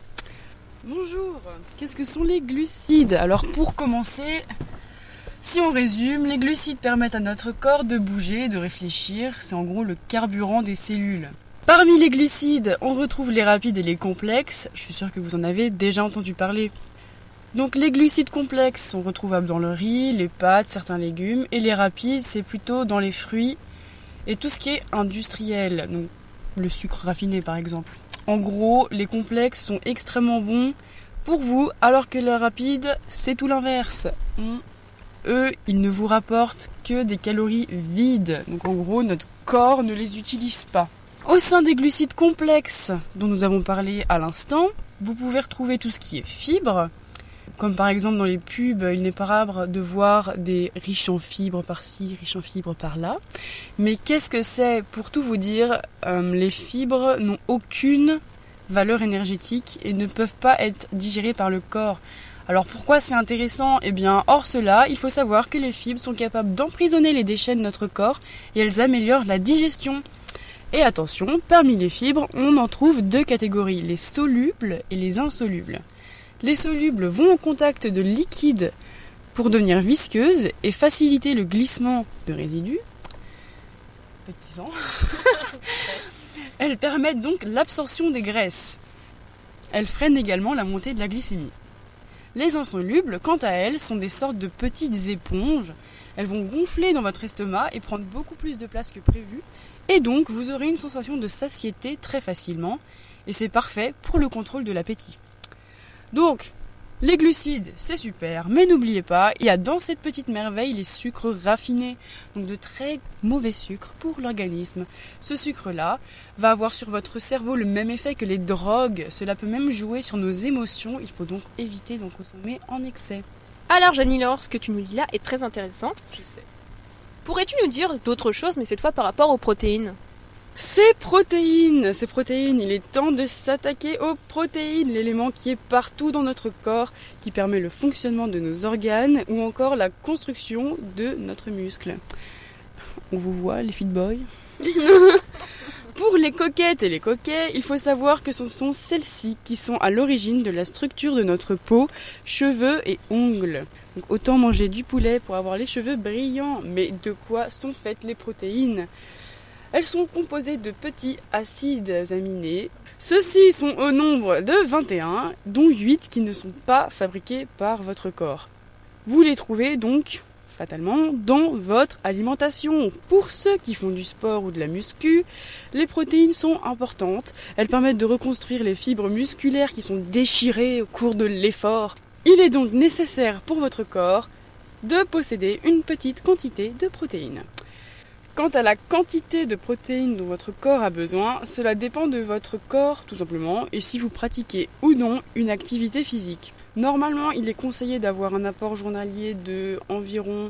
L: Bonjour, qu'est-ce que sont les glucides ? Alors, pour commencer, si on résume, les glucides permettent à notre corps de bouger, de réfléchir. C'est en gros le carburant des cellules. Parmi les glucides, on retrouve les rapides et les complexes. Je suis sûre que vous en avez déjà entendu parler. Donc les glucides complexes sont retrouvables dans le riz, les pâtes, certains légumes, et les rapides, c'est plutôt dans les fruits et tout ce qui est industriel, donc le sucre raffiné par exemple. En gros, les complexes sont extrêmement bons pour vous, alors que les rapides, c'est tout l'inverse. Eux, ils ne vous rapportent que des calories vides, donc en gros, notre corps ne les utilise pas. Au sein des glucides complexes, dont nous avons parlé à l'instant, vous pouvez retrouver tout ce qui est fibres. Comme par exemple dans les pubs, il n'est pas rare de voir des riches en fibres par-ci, riches en fibres par-là. Mais qu'est-ce que c'est ? Pour tout vous dire, les fibres n'ont aucune valeur énergétique et ne peuvent pas être digérées par le corps. Alors pourquoi c'est intéressant ? Eh bien, hors cela, il faut savoir que les fibres sont capables d'emprisonner les déchets de notre corps et elles améliorent la digestion. Et attention, parmi les fibres, on en trouve 2 catégories, les solubles et les insolubles. Les solubles vont au contact de liquides pour devenir visqueuses et faciliter le glissement de résidus. appétissant. Elles permettent donc l'absorption des graisses. Elles freinent également la montée de la glycémie. Les insolubles, quant à elles, sont des sortes de petites éponges. Elles vont gonfler dans votre estomac et prendre beaucoup plus de place que prévu. Et donc, vous aurez une sensation de satiété très facilement. Et c'est parfait pour le contrôle de l'appétit. Donc, les glucides, c'est super, mais n'oubliez pas, il y a dans cette petite merveille les sucres raffinés, donc de très mauvais sucres pour l'organisme. Ce sucre-là va avoir sur votre cerveau le même effet que les drogues, cela peut même jouer sur nos émotions, il faut donc éviter d'en consommer en excès.
C: Alors Janine-Laure, ce que tu nous dis là est très intéressant.
L: Je sais.
C: Pourrais-tu nous dire d'autres choses, mais cette fois par rapport aux protéines ?
L: Ces protéines, il est temps de s'attaquer aux protéines, l'élément qui est partout dans notre corps, qui permet le fonctionnement de nos organes ou encore la construction de notre muscle. On vous voit, les fit boys. Pour les coquettes et les coquets, il faut savoir que ce sont celles-ci qui sont à l'origine de la structure de notre peau, cheveux et ongles. Donc autant manger du poulet pour avoir les cheveux brillants, mais de quoi sont faites les protéines ? Elles sont composées de petits acides aminés. Ceux-ci sont au nombre de 21, dont 8 qui ne sont pas fabriqués par votre corps. Vous les trouvez donc, fatalement, dans votre alimentation. Pour ceux qui font du sport ou de la muscu, les protéines sont importantes. Elles permettent de reconstruire les fibres musculaires qui sont déchirées au cours de l'effort. Il est donc nécessaire pour votre corps de posséder une petite quantité de protéines. Quant à la quantité de protéines dont votre corps a besoin, cela dépend de votre corps tout simplement et si vous pratiquez ou non une activité physique. Normalement, il est conseillé d'avoir un apport journalier de environ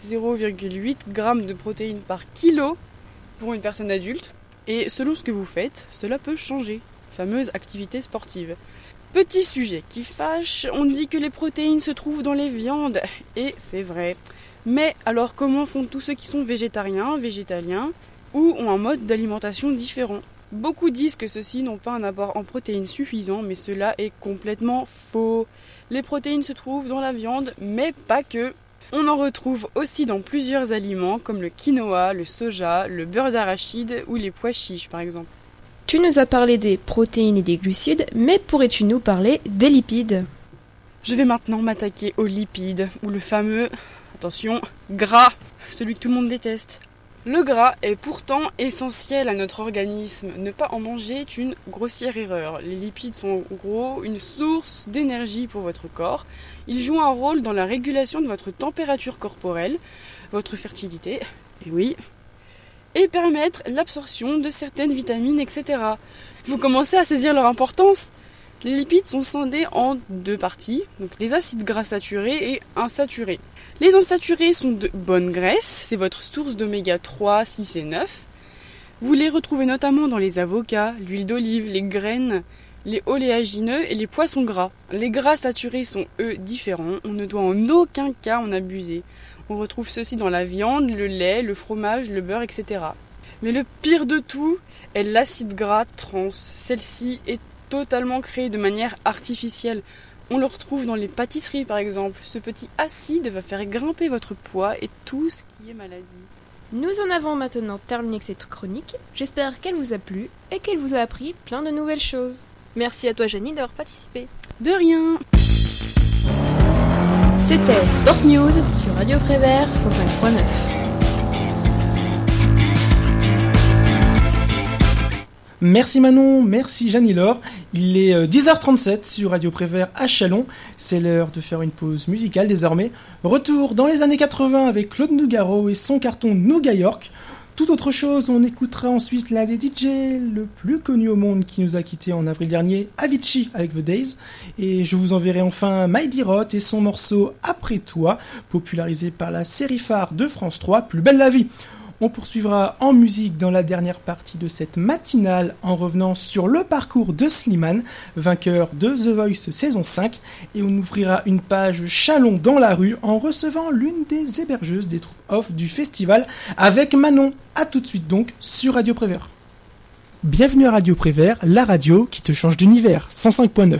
L: 0,8 g de protéines par kilo pour une personne adulte. Et selon ce que vous faites, cela peut changer. Fameuse activité sportive. Petit sujet qui fâche, on dit que les protéines se trouvent dans les viandes. Et c'est vrai. Mais alors comment font tous ceux qui sont végétariens, végétaliens ou ont un mode d'alimentation différent ? Beaucoup disent que ceux-ci n'ont pas un apport en protéines suffisant, mais cela est complètement faux. Les protéines se trouvent dans la viande, mais pas que. On en retrouve aussi dans plusieurs aliments comme le quinoa, le soja, le beurre d'arachide ou les pois chiches par exemple.
C: Tu nous as parlé des protéines et des glucides, mais pourrais-tu nous parler des lipides ?
L: Je vais maintenant m'attaquer aux lipides, ou le fameux... Attention, gras, celui que tout le monde déteste. Le gras est pourtant essentiel à notre organisme. Ne pas en manger est une grossière erreur. Les lipides sont en gros une source d'énergie pour votre corps. Ils jouent un rôle dans la régulation de votre température corporelle, votre fertilité, et oui, et permettre l'absorption de certaines vitamines, etc. Vous commencez à saisir leur importance ? Les lipides sont scindés en deux parties, donc les acides gras saturés et insaturés. Les insaturés sont de bonnes graisses, c'est votre source d'oméga 3, 6 et 9. Vous les retrouvez notamment dans les avocats, l'huile d'olive, les graines, les oléagineux et les poissons gras. Les gras saturés sont eux différents, on ne doit en aucun cas en abuser. On retrouve ceux-ci dans la viande, le lait, le fromage, le beurre, etc. Mais le pire de tout est l'acide gras trans. Celle-ci est totalement créé de manière artificielle. On le retrouve dans les pâtisseries par exemple. Ce petit acide va faire grimper votre poids et tout ce qui est maladie.
C: Nous en avons maintenant terminé avec cette chronique. J'espère qu'elle vous a plu et qu'elle vous a appris plein de nouvelles choses. Merci à toi Janine d'avoir participé.
L: De rien.
C: C'était Sport News sur Radio Prévert 105.9.
B: Merci Manon, merci Janine-Laure. Il est 10h37 sur Radio Prévert à Châlons. C'est l'heure de faire une pause musicale désormais. Retour dans les années 80 avec Claude Nougaro et son carton Nouga York. Tout autre chose, on écoutera ensuite l'un des DJ le plus connu au monde qui nous a quittés en avril dernier, Avicii avec The Days. Et je vous enverrai enfin Mighty Roth et son morceau Après toi, popularisé par la série phare de France 3, Plus belle la vie. On poursuivra en musique dans la dernière partie de cette matinale en revenant sur le parcours de Slimane, vainqueur de The Voice saison 5, et on ouvrira une page Châlons dans la rue en recevant l'une des hébergeuses des troupes off du festival avec Manon. A tout de suite donc sur Radio Prévert. Bienvenue à Radio Prévert, la radio qui te change d'univers, 105.9.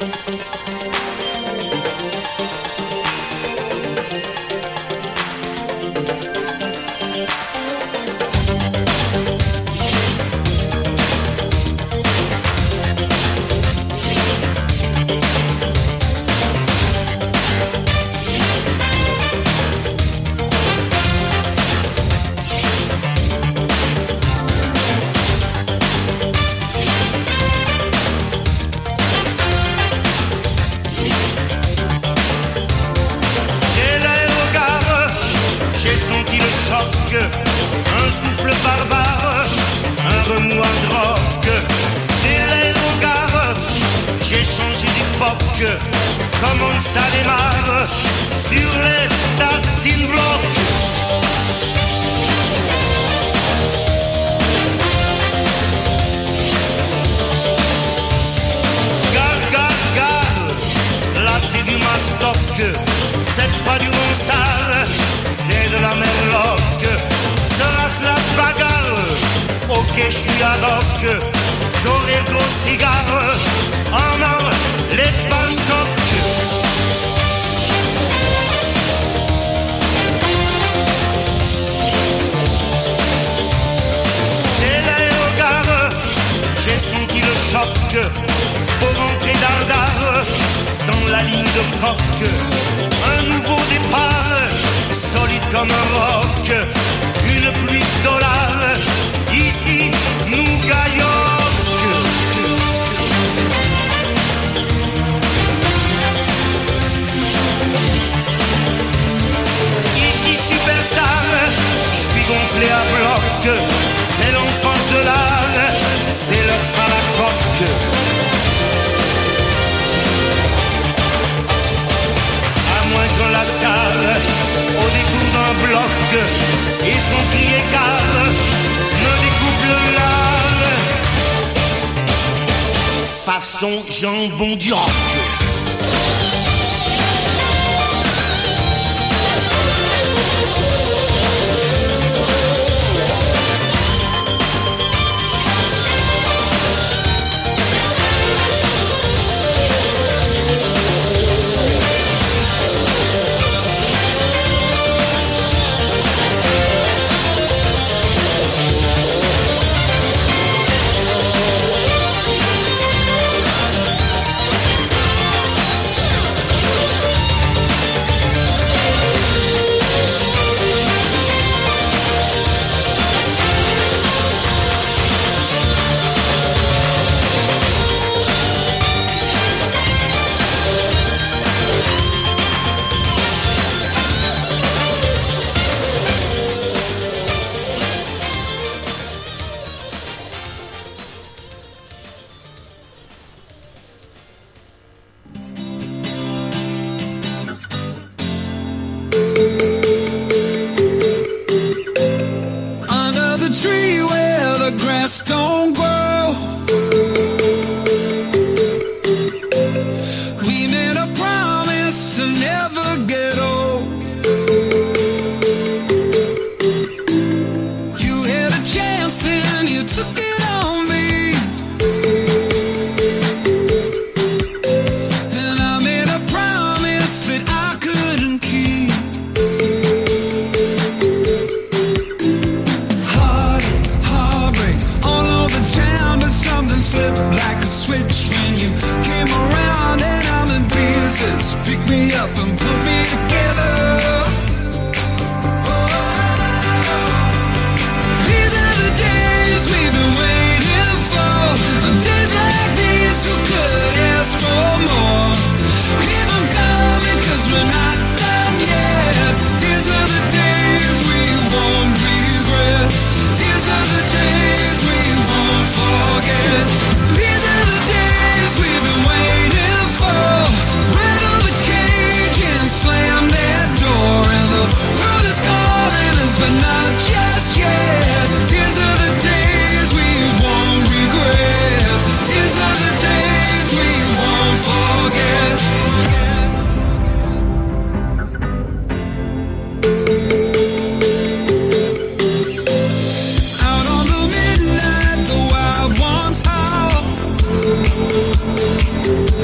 M: Comment ça démarre sur les starting blocks. Gare, gare, gare, là c'est du mastoc, c'est pas du ronsard, c'est de la merloc. Sera-ce la bagarre? Ok, je suis ad hoc, j'aurai le gros cigare, en or, les pare-chocs. C'est l'aérogare, j'ai senti le choc, pour rentrer dardard, dans la ligne de coque. Un nouveau départ, solide comme un roc, une pluie de dollars, ici nous gagnons. Ici superstar, je suis gonflé à bloc, c'est l'enfance de l'art, c'est le à la coque. À moins que lascar, au détour d'un bloc, et son cri écart me découpe le lard. Façon jambon du roc.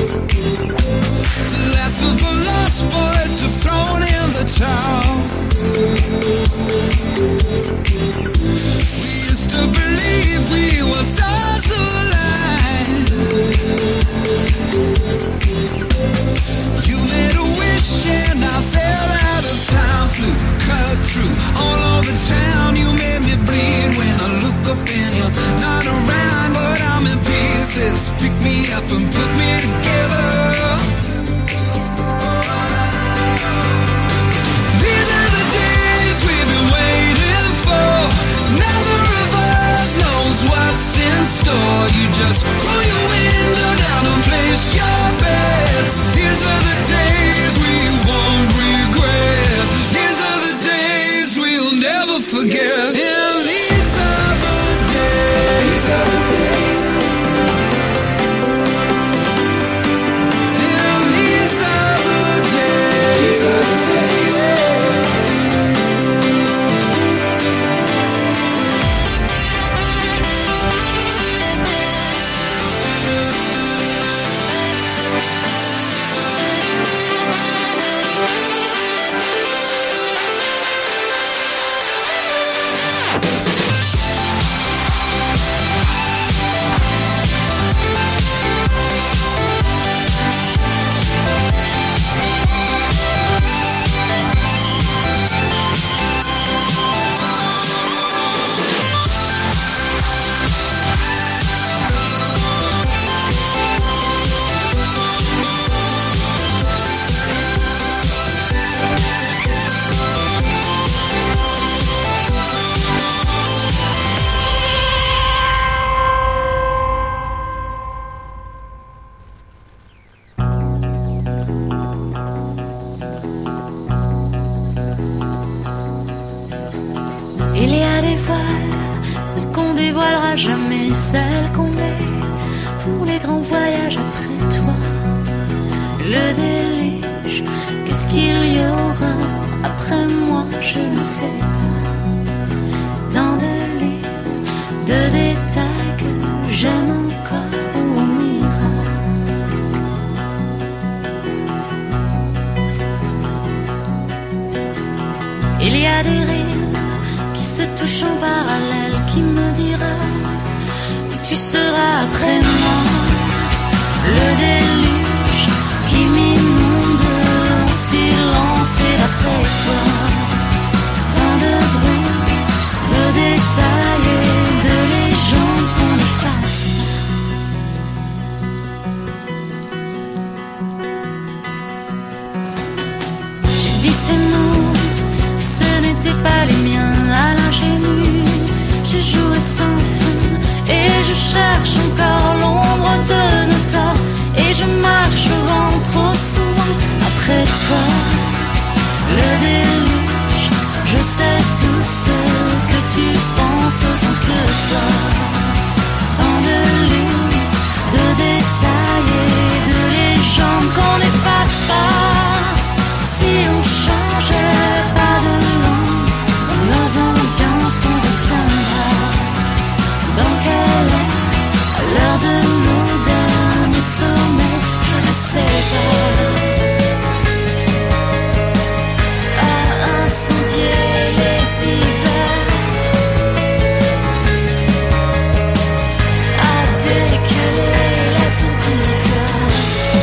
E: The last of the lost boys have thrown in the towel. We used to believe we were stars aligned. You made a wish and I fell out of time. Flew, cut through all over town. You made me bleed when I look up and you're not around, but I'm in pieces. Pick me up and put me together. These are the days we've been waiting for. Neither of us knows what's in store. You just roll your window down and place your bets. These are the days we won't regret. These are the days we'll never forget. And these are the days. These are the days. And these are the days. These are the days.
N: Il y a des voiles, celles qu'on dévoilera jamais, celles qu'on met pour les grands voyages après toi. Le déluge, qu'est-ce qu'il y aura après moi, je ne sais pas. Tant de lignes, de détails que j'aime encore où on ira. Il y a des rires qui se touchent en parallèle, qui me dira que tu seras après moi. Le déluge qui m'inonde en silence et d'après toi. Tant de bruit, de détails et de légendes qu'on efface. J'ai dit ces mots, ce n'étaient pas les miens. À l'ingénu, je jouais sans fin et je cherche encore l'ombre de nos torts. Et je marche au vent trop souvent après toi. Le déluge, je sais tout ce que tu penses autant que toi. Tant de lignes, de détails et de légendes qu'on n'efface pas. Si on changeait pas de langue, dans nos ambiances on deviendra. Dans quelle heure, à l'heure de nos derniers sommets, je ne sais pas. À un sentier lessiveur, à décaler la tour d'ivoire.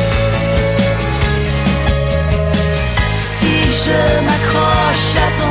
N: Si je m'accroche à ton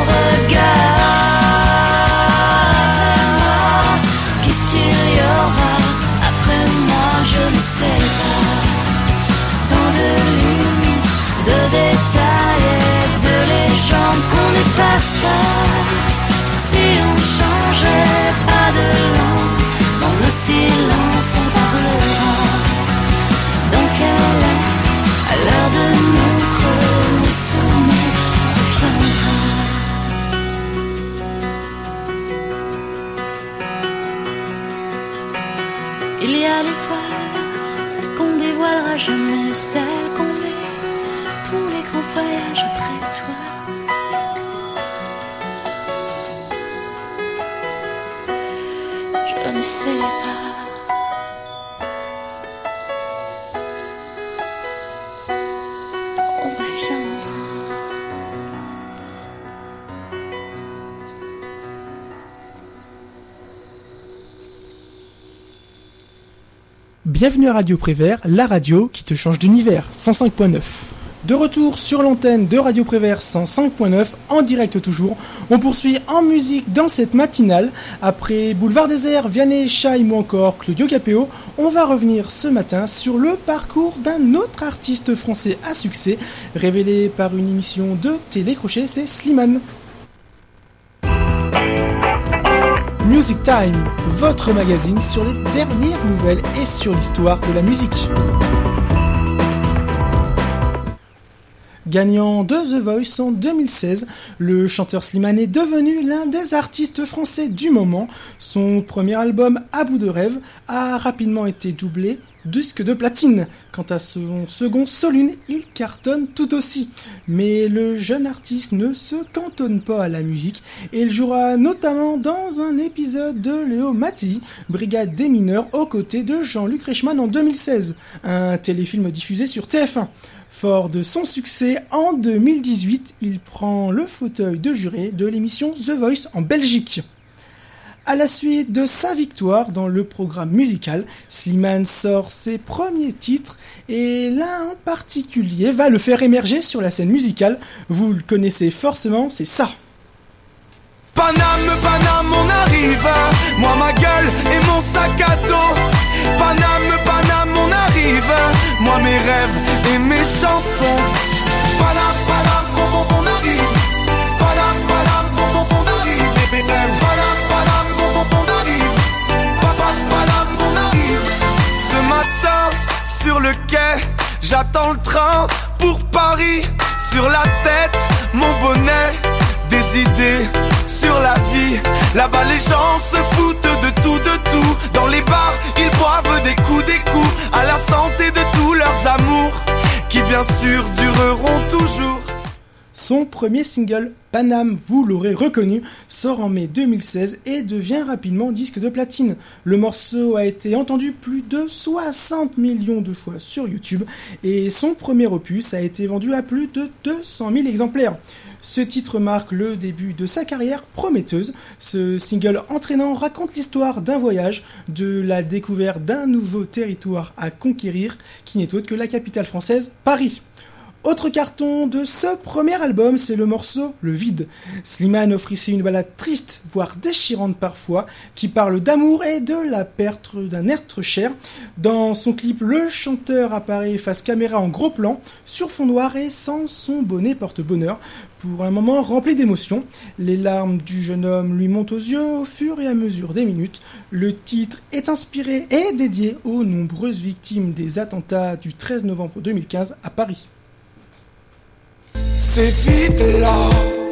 N: regard, qu'est-ce qu'il y aura après moi, je ne sais pas. Tant de lignes, de détails et de légendes qu'on n'efface pas. Si on changeait pas de langue, dans le silence on parlera. Dans quelle heure, à l'heure de nos premiers sommets, reviendra. Il y a les voiles, celles qu'on dévoilera jamais, celles qu'on met pour les grands voyages après toi. Je ne sais pas.
B: Bienvenue à Radio Prévert, la radio qui te change d'univers, 105.9. De retour sur l'antenne de Radio Prévert 105.9, en direct toujours. On poursuit en musique dans cette matinale. Après Boulevard Désert, Vianney, Chaim ou encore Claudio Capéo, on va revenir ce matin sur le parcours d'un autre artiste français à succès, révélé par une émission de Télécrochet, c'est Slimane. Music Time, votre magazine sur les dernières nouvelles et sur l'histoire de la musique. Gagnant de The Voice en 2016, le chanteur Slimane est devenu l'un des artistes français du moment. Son premier album, À bout de rêve, a rapidement été doublé disque de platine. Quant à son second, Solune, il cartonne tout aussi. Mais le jeune artiste ne se cantonne pas à la musique et il jouera notamment dans un épisode de Léo Mattei, Brigade des mineurs, aux côtés de Jean-Luc Reichmann en 2016, un téléfilm diffusé sur TF1. Fort de son succès, en 2018, il prend le fauteuil de juré de l'émission The Voice en Belgique. À la suite de sa victoire dans le programme musical, Slimane sort ses premiers titres et l'un en particulier va le faire émerger sur la scène musicale. Vous le connaissez forcément, c'est ça.
E: Paname, Paname, on arrive. Moi, ma gueule et mon sac à dos. Paname, Paname, on arrive. Moi, mes rêves et mes chansons. Paname, Paname, on arrive. Paname, Paname, on arrive. Paname, Paname, on arrive. Papa, Paname, on arrive. Ce matin, sur le quai, j'attends le train pour Paris. Sur la tête, mon bonnet, des idées sur la vie. Là-bas les gens se foutent de tout, de tout. Dans les bars, ils boivent des coups, à la santé de tous leurs amours, qui bien sûr dureront toujours.
B: Son premier single, Paname, vous l'aurez reconnu, sort en mai 2016 et devient rapidement disque de platine. Le morceau a été entendu plus de 60 millions de fois sur YouTube et son premier opus a été vendu à plus de 200 000 exemplaires. Ce titre marque le début de sa carrière prometteuse. Ce single entraînant raconte l'histoire d'un voyage, de la découverte d'un nouveau territoire à conquérir, qui n'est autre que la capitale française, Paris. Autre carton de ce premier album, c'est le morceau Le Vide. Slimane offre ici une balade triste, voire déchirante parfois, qui parle d'amour et de la perte d'un être cher. Dans son clip, le chanteur apparaît face caméra en gros plan, sur fond noir et sans son bonnet porte-bonheur. Pour un moment rempli d'émotions, les larmes du jeune homme lui montent aux yeux au fur et à mesure des minutes. Le titre est inspiré et dédié aux nombreuses victimes des attentats du 13 novembre 2015 à Paris.
E: C'est vide là,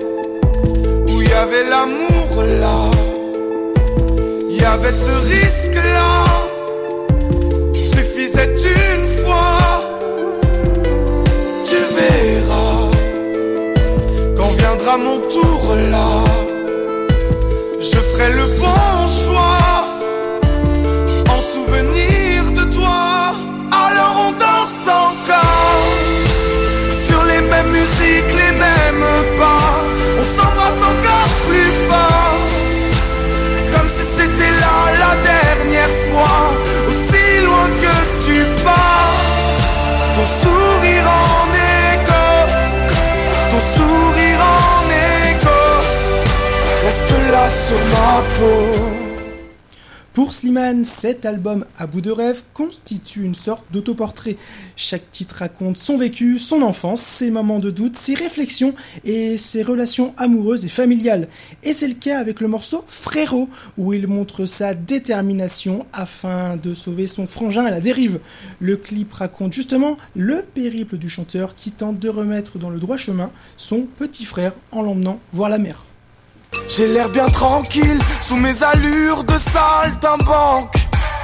E: où y avait l'amour là, y avait ce risque là, suffisait une fois, tu verras, quand viendra mon tour là, je ferai le bon choix, en souvenir de toi, alors on danse encore. Les mêmes musiques, les mêmes pas, on s'embrasse encore plus fort, comme si c'était là la dernière fois, aussi loin que tu pars, ton sourire en écho, ton sourire en écho, reste là sur ma peau.
B: Pour Slimane, cet album À bout de rêve constitue une sorte d'autoportrait. Chaque titre raconte son vécu, son enfance, ses moments de doute, ses réflexions et ses relations amoureuses et familiales. Et c'est le cas avec le morceau Frérot, où il montre sa détermination afin de sauver son frangin à la dérive. Le clip raconte justement le périple du chanteur qui tente de remettre dans le droit chemin son petit frère en l'emmenant voir la mer.
E: J'ai l'air bien tranquille, sous mes allures de saltimbanque.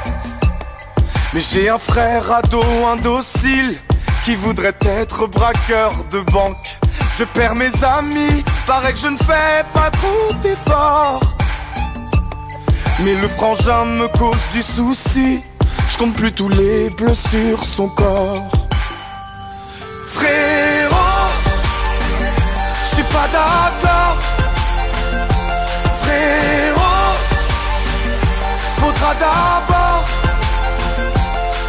E: Mais j'ai un frère ado indocile, qui voudrait être braqueur de banque. Je perds mes amis, paraît que je ne fais pas trop d'efforts. Mais le frangin me cause du souci, je compte plus tous les bleus sur son corps. Frérot, je suis pas d'accord. Frérot, faudra d'abord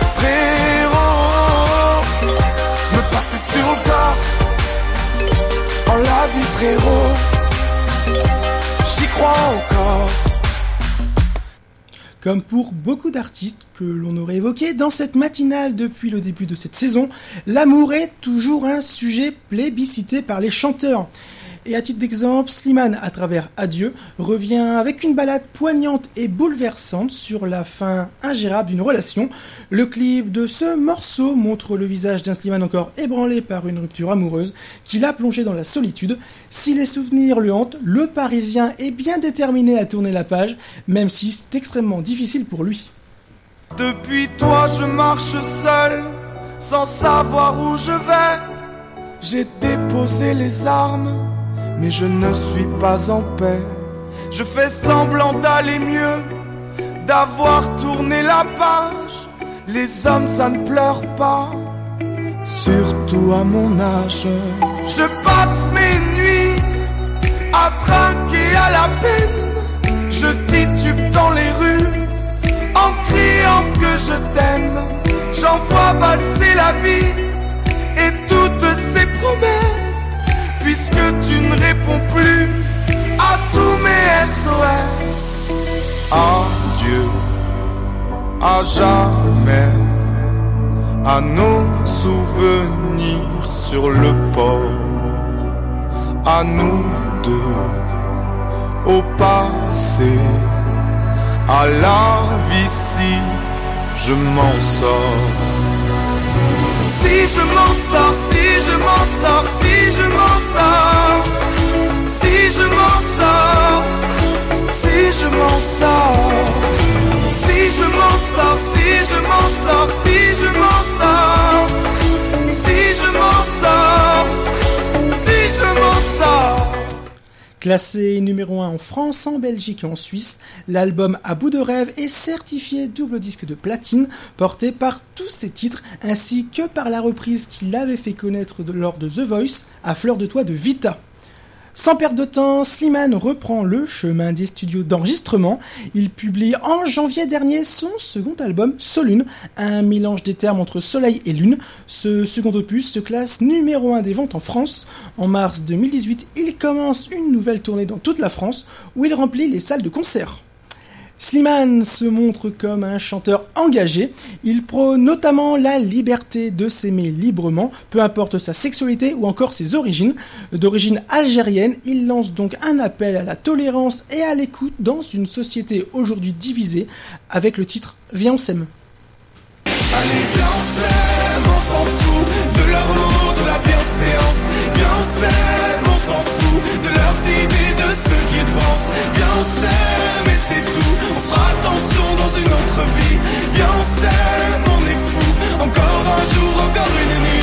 B: Comme pour beaucoup d'artistes que l'on aurait évoqués dans cette matinale depuis le début de cette saison, l'amour est toujours un sujet plébiscité par les chanteurs. Et à titre d'exemple, Slimane, à travers Adieu, revient avec une ballade poignante et bouleversante sur la fin ingérable d'une relation. Le clip de ce morceau montre le visage d'un Slimane encore ébranlé par une rupture amoureuse qui l'a plongé dans la solitude. Si les souvenirs le hantent, le Parisien est bien déterminé à tourner la page, même si c'est extrêmement difficile pour lui.
E: Depuis toi je marche seul, sans savoir où je vais. J'ai déposé les armes, mais je ne suis pas en paix. Je fais semblant d'aller mieux, d'avoir tourné la page. Les hommes ça ne pleure pas, surtout à mon âge. Je passe mes nuits à trinquer à la peine. Je titube dans les rues en criant que je t'aime. J'envoie valser la vie et toutes ses promesses, puisque tu ne réponds plus à tous mes SOS. Adieu, à jamais, à nos souvenirs sur le port, à nous deux, au passé, à la vie si je m'en sors. Si je m'en sors, si je m'en sors, si je m'en sors, si je m'en sors, si je m'en sors, si je m'en sors, si je m'en sors, si je m'en sors, si je m'en sors, si je m'en sors.
B: Classé numéro 1 en France, en Belgique et en Suisse, l'album À bout de rêve est certifié double disque de platine, porté par tous ses titres, ainsi que par la reprise qu'il avait fait connaître lors de The Voice, À fleur de toit de Vita. Sans perdre de temps, Slimane reprend le chemin des studios d'enregistrement. Il publie en janvier dernier son second album, Solune, un mélange des termes entre soleil et lune. Ce second opus se classe numéro 1 des ventes en France. En mars 2018, il commence une nouvelle tournée dans toute la France, où il remplit les salles de concert. Slimane se montre comme un chanteur engagé. Il prône notamment la liberté de s'aimer librement, peu importe sa sexualité ou encore ses origines. D'origine algérienne, il lance donc un appel à la tolérance et à l'écoute dans une société aujourd'hui divisée, avec le titre « Viens on s'aime ».
E: Allez viens on s'aime, on s'en fout de leur mot, de la bienséance. Viens on s'aime, on s'en fout de leurs idées, de ce qu'ils pensent. Viens on s'aime et c'est tout. On fera attention dans une autre vie. Viens on s'aime, on est fou. Encore un jour, encore une nuit.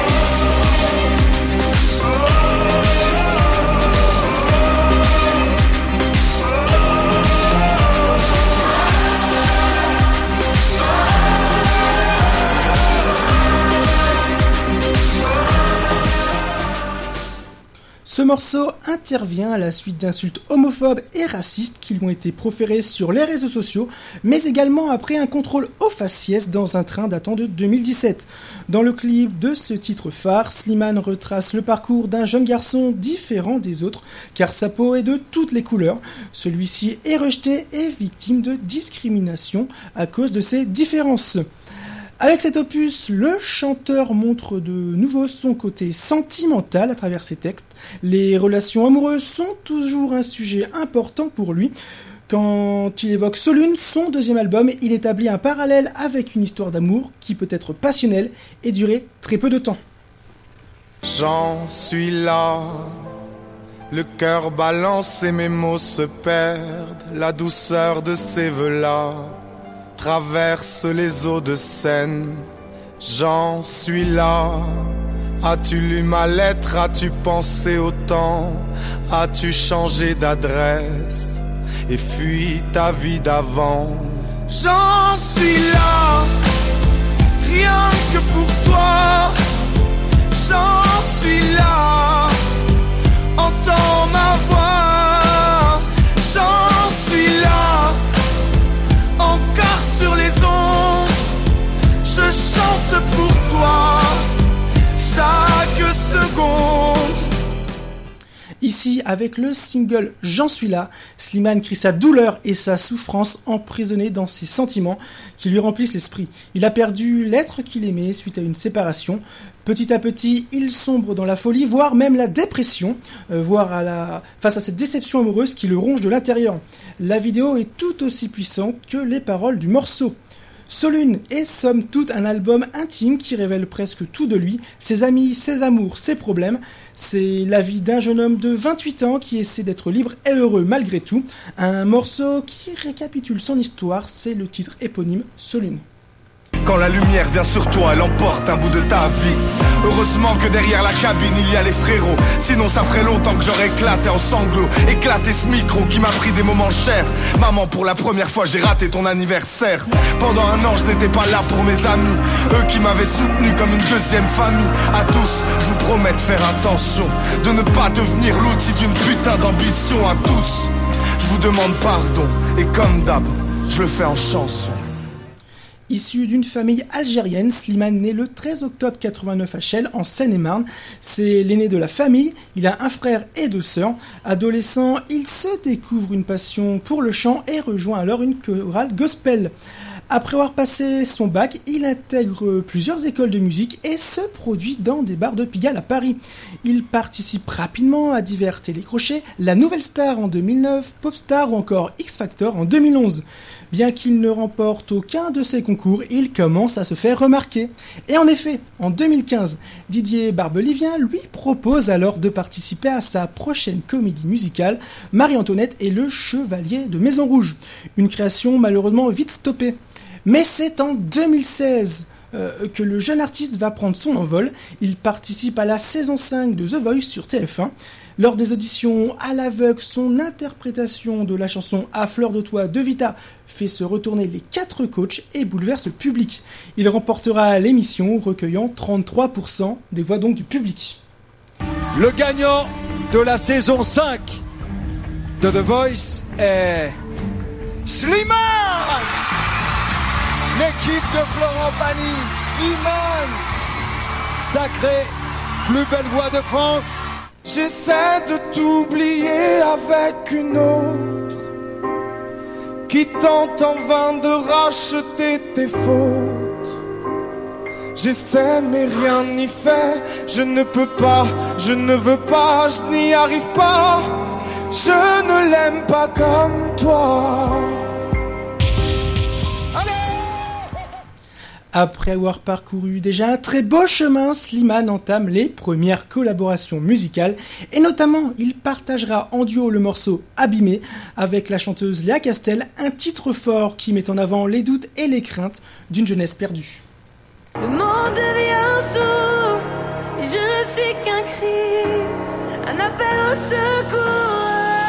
B: Ce morceau intervient à la suite d'insultes homophobes et racistes qui lui ont été proférées sur les réseaux sociaux, mais également après un contrôle au faciès dans un train datant de 2017. Dans le clip de ce titre phare, Slimane retrace le parcours d'un jeune garçon différent des autres, car sa peau est de toutes les couleurs. Celui-ci est rejeté et victime de discrimination à cause de ses différences. Avec cet opus, le chanteur montre de nouveau son côté sentimental à travers ses textes. Les relations amoureuses sont toujours un sujet important pour lui. Quand il évoque Solune, son deuxième album, il établit un parallèle avec une histoire d'amour qui peut être passionnelle et durer très peu de temps.
E: J'en suis là, le cœur balance et mes mots se perdent. La douceur de ces vœux-là traverse les eaux de Seine. J'en suis là. As-tu lu ma lettre? As-tu pensé au temps? As-tu changé d'adresse et fui ta vie d'avant? J'en suis là, rien que pour toi. J'en suis là, entends ma voix. J'en suis là, encore sur les ondes. Je chante pour toi chaque seconde.
B: Ici, avec le single « J'en suis là », Slimane crie sa douleur et sa souffrance emprisonnée dans ses sentiments qui lui remplissent l'esprit. Il a perdu l'être qu'il aimait suite à une séparation. Petit à petit, il sombre dans la folie, voire même la dépression, face à cette déception amoureuse qui le ronge de l'intérieur. La vidéo est tout aussi puissante que les paroles du morceau. Solune est somme toute un album intime qui révèle presque tout de lui, ses amis, ses amours, ses problèmes. C'est la vie d'un jeune homme de 28 ans qui essaie d'être libre et heureux malgré tout. Un morceau qui récapitule son histoire, c'est le titre éponyme Solune.
O: Quand la lumière vient sur toi, elle emporte un bout de ta vie. Heureusement que derrière la cabine il y a les frérots. Sinon ça ferait longtemps que j'aurais éclaté en sanglots. Éclaté ce micro qui m'a pris des moments chers. Maman, pour la première fois j'ai raté ton anniversaire. Pendant un an je n'étais pas là pour mes amis, eux qui m'avaient soutenu comme une deuxième famille. À tous, je vous promets de faire attention, de ne pas devenir l'outil d'une putain d'ambition. À tous, je vous demande pardon. Et comme d'hab, je le fais en chanson.
B: Issu d'une famille algérienne, Slimane naît le 13 octobre 89 à Chelles, en Seine-et-Marne. C'est l'aîné de la famille, il a un frère et 2 sœurs. Adolescent, il se découvre une passion pour le chant et rejoint alors une chorale gospel. Après avoir passé son bac, il intègre plusieurs écoles de musique et se produit dans des bars de Pigalle à Paris. Il participe rapidement à divers télécrochets, La Nouvelle Star en 2009, Popstar ou encore X Factor en 2011. Bien qu'il ne remporte aucun de ces concours, il commence à se faire remarquer. Et en effet, en 2015, Didier Barbelivien lui propose alors de participer à sa prochaine comédie musicale, Marie-Antoinette et le Chevalier de Maison Rouge. Une création malheureusement vite stoppée. Mais c'est en 2016 que le jeune artiste va prendre son envol. Il participe à la saison 5 de The Voice sur TF1. Lors des auditions à l'aveugle, son interprétation de la chanson « À fleur de toi » de Vita fait se retourner les 4 coachs et bouleverse le public. Il remportera l'émission, recueillant 33% des voix donc du public.
P: Le gagnant de la saison 5 de The Voice est Slimane. L'équipe de Florent Pagny, Slimane, sacré plus belle voix de France.
F: J'essaie de t'oublier avec une autre qui tente en vain de racheter tes fautes. J'essaie mais rien n'y fait. Je ne peux pas, je ne veux pas, je n'y arrive pas. Je ne l'aime pas comme toi.
B: Après avoir parcouru déjà un très beau chemin, Slimane entame les premières collaborations musicales et notamment il partagera en duo le morceau Abîmé avec la chanteuse Léa Castel, un titre fort qui met en avant les doutes et les craintes d'une jeunesse perdue.
N: Le monde devient sourd, mais je ne suis qu'un cri, un appel au secours.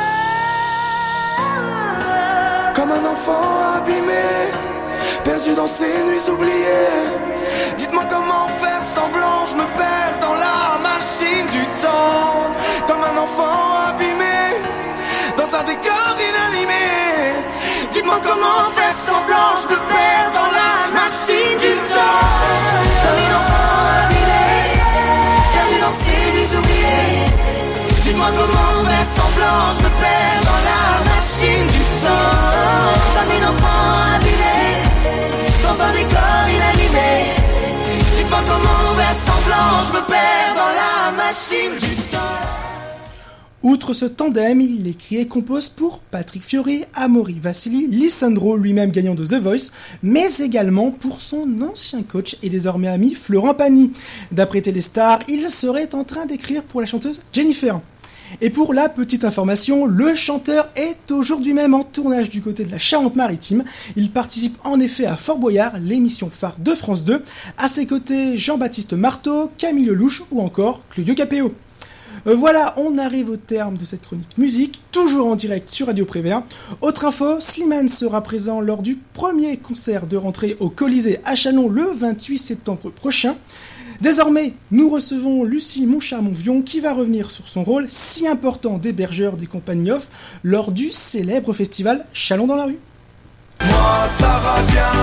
F: Comme un enfant abîmé, perdu dans ces nuits oubliées. Dites-moi comment faire semblant, je me perds dans la machine du temps. Comme un enfant abîmé, dans un décor inanimé. Dites-moi comment faire semblant, je me perds dans la machine du temps. Comme un enfant abîmé, perdu dans ces nuits oubliées. Dites-moi comment faire semblant, je me perds dans la machine du temps. Comme un enfant abîmé, dans un décor inanimé. Dites-moi comment faire semblant, je me perds dans la machine du temps.
B: Outre ce tandem, il écrit et compose pour Patrick Fiori, Amaury Vassili, Lisandro, lui-même gagnant de The Voice, mais également pour son ancien coach et désormais ami Florent Pagny. D'après Téléstar, il serait en train d'écrire pour la chanteuse Jennifer. Et pour la petite information, le chanteur est aujourd'hui même en tournage du côté de la Charente-Maritime. Il participe en effet à Fort Boyard, l'émission phare de France 2. À ses côtés, Jean-Baptiste Marteau, Camille Lelouch ou encore Claudio Capéo. Voilà, on arrive au terme de cette chronique musique, toujours en direct sur Radio Prévert. Autre info, Slimane sera présent lors du premier concert de rentrée au Colisée à Châlons le 28 septembre prochain. Désormais, nous recevons Lucie Moncharmont-Vion qui va revenir sur son rôle si important d'hébergeur des compagnies off lors du célèbre festival Châlons dans la rue.
F: Moi ça va bien,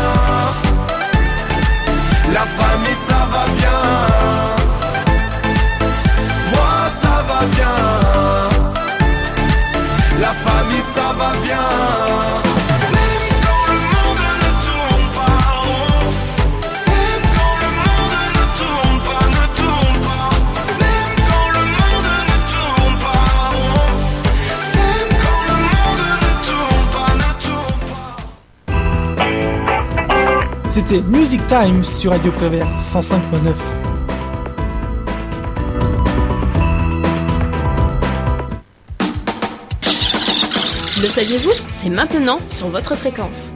F: la famille ça va bien. Moi ça va bien.
B: C'était Music Time sur Radio Prévert 105.9.
C: Le saviez-vous ? C'est maintenant sur votre fréquence.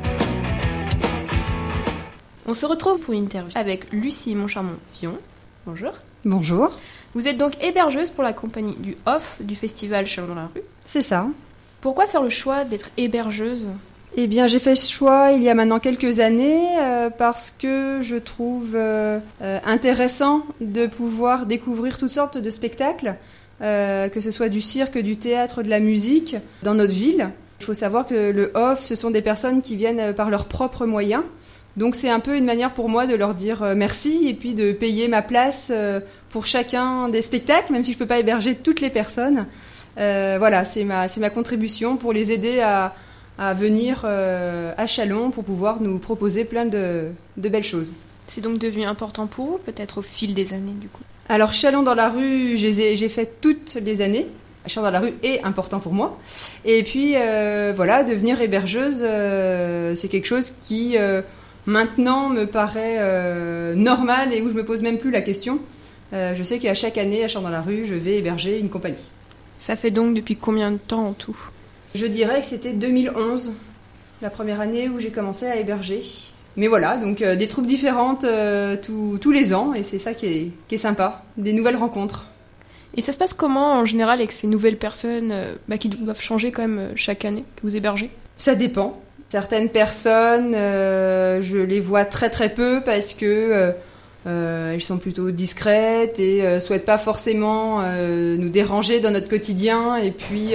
C: On se retrouve pour une interview avec Lucie Moncharmont-Vion. Bonjour.
Q: Bonjour.
C: Vous êtes donc hébergeuse pour la compagnie du Off du festival Chalon dans la rue.
Q: C'est ça.
C: Pourquoi faire le choix d'être hébergeuse ?
Q: Eh bien, j'ai fait ce choix il y a maintenant quelques années parce que je trouve intéressant de pouvoir découvrir toutes sortes de spectacles, que ce soit du cirque, du théâtre, de la musique, dans notre ville. Il faut savoir que le Off, ce sont des personnes qui viennent par leurs propres moyens. Donc c'est un peu une manière pour moi de leur dire merci et puis de payer ma place pour chacun des spectacles, même si je ne peux pas héberger toutes les personnes. Voilà, c'est ma contribution pour les aider à venir à Chalon pour pouvoir nous proposer plein de belles choses.
C: C'est donc devenu important pour vous, peut-être au fil des années du coup ?
Q: Alors Chalon dans la rue, j'ai fait toutes les années. Chalon dans la rue est important pour moi. Et puis voilà, devenir hébergeuse, c'est quelque chose qui maintenant me paraît normal et où je me pose même plus la question. Je sais qu'à chaque année, à Chalon dans la rue, je vais héberger une compagnie.
C: Ça fait donc depuis combien de temps en tout ?
Q: Je dirais que c'était 2011, la première année où j'ai commencé à héberger. Mais voilà, donc des troupes différentes tous les ans, et c'est ça qui est sympa, des nouvelles rencontres.
C: Et ça se passe comment en général avec ces nouvelles personnes qui doivent changer quand même chaque année, que vous hébergez ?
Q: Ça dépend. Certaines personnes, je les vois très très peu parce que elles sont plutôt discrètes et souhaitent pas forcément nous déranger dans notre quotidien et puis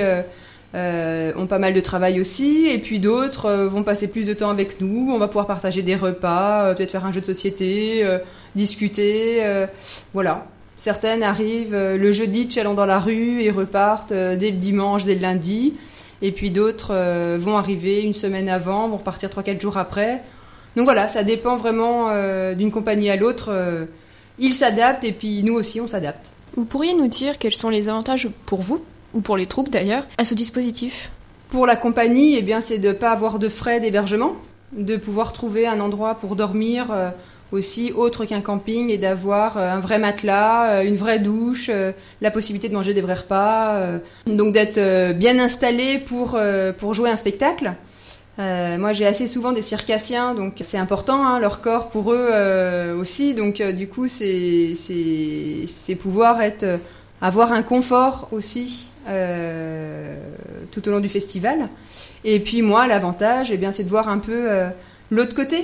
Q: ont pas mal de travail aussi. Et puis d'autres vont passer plus de temps avec nous. On va pouvoir partager des repas, peut-être faire un jeu de société, discuter. Voilà. Certaines arrivent le jeudi de Chalon dans la rue et repartent dès le dimanche, dès le lundi. Et puis d'autres vont arriver une semaine avant, vont repartir 3-4 jours après. Donc voilà, ça dépend vraiment d'une compagnie à l'autre. Ils s'adaptent et puis nous aussi on s'adapte.
C: Vous pourriez nous dire quels sont les avantages pour vous, ou pour les troupes d'ailleurs, à ce dispositif ?
Q: Pour la compagnie, eh bien, c'est de ne pas avoir de frais d'hébergement, de pouvoir trouver un endroit pour dormir aussi autre qu'un camping et d'avoir un vrai matelas, une vraie douche, la possibilité de manger des vrais repas, donc d'être bien installé pour jouer un spectacle. Moi j'ai assez souvent des circassiens, donc c'est important, leur corps pour eux aussi, donc du coup c'est pouvoir avoir un confort aussi tout au long du festival. Et puis moi l'avantage, eh bien, c'est de voir un peu l'autre côté.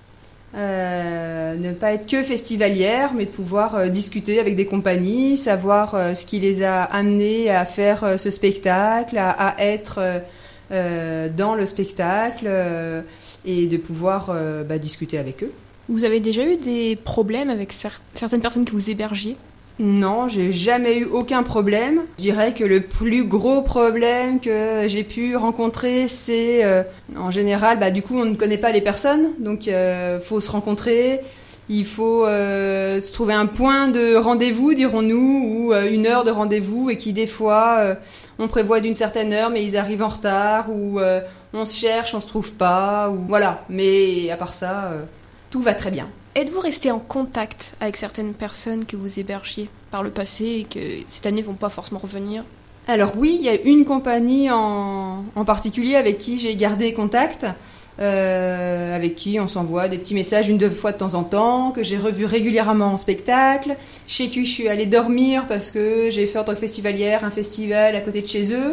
Q: Ne pas être que festivalière, mais de pouvoir discuter avec des compagnies, savoir ce qui les a amenés à faire ce spectacle, à être dans le spectacle et de pouvoir discuter avec eux.
C: Vous avez déjà eu des problèmes avec certaines personnes que vous hébergiez ?
Q: Non, j'ai jamais eu aucun problème. Je dirais que le plus gros problème que j'ai pu rencontrer, c'est en général, du coup, on ne connaît pas les personnes, donc faut se rencontrer. Il faut se trouver un point de rendez-vous, dirons-nous, ou une heure de rendez-vous, et qui des fois, on prévoit d'une certaine heure, mais ils arrivent en retard, ou on se cherche, on se trouve pas, ou voilà. Mais à part ça, tout va très bien.
C: Êtes-vous resté en contact avec certaines personnes que vous hébergiez par le passé et que cette année ne vont pas forcément revenir ?
Q: Alors oui, il y a une compagnie en particulier avec qui j'ai gardé contact, avec qui on s'envoie des petits messages 1-2 fois de temps en temps, que j'ai revu régulièrement en spectacle, chez qui je suis allée dormir parce que j'ai fait en tant que festivalière un festival à côté de chez eux,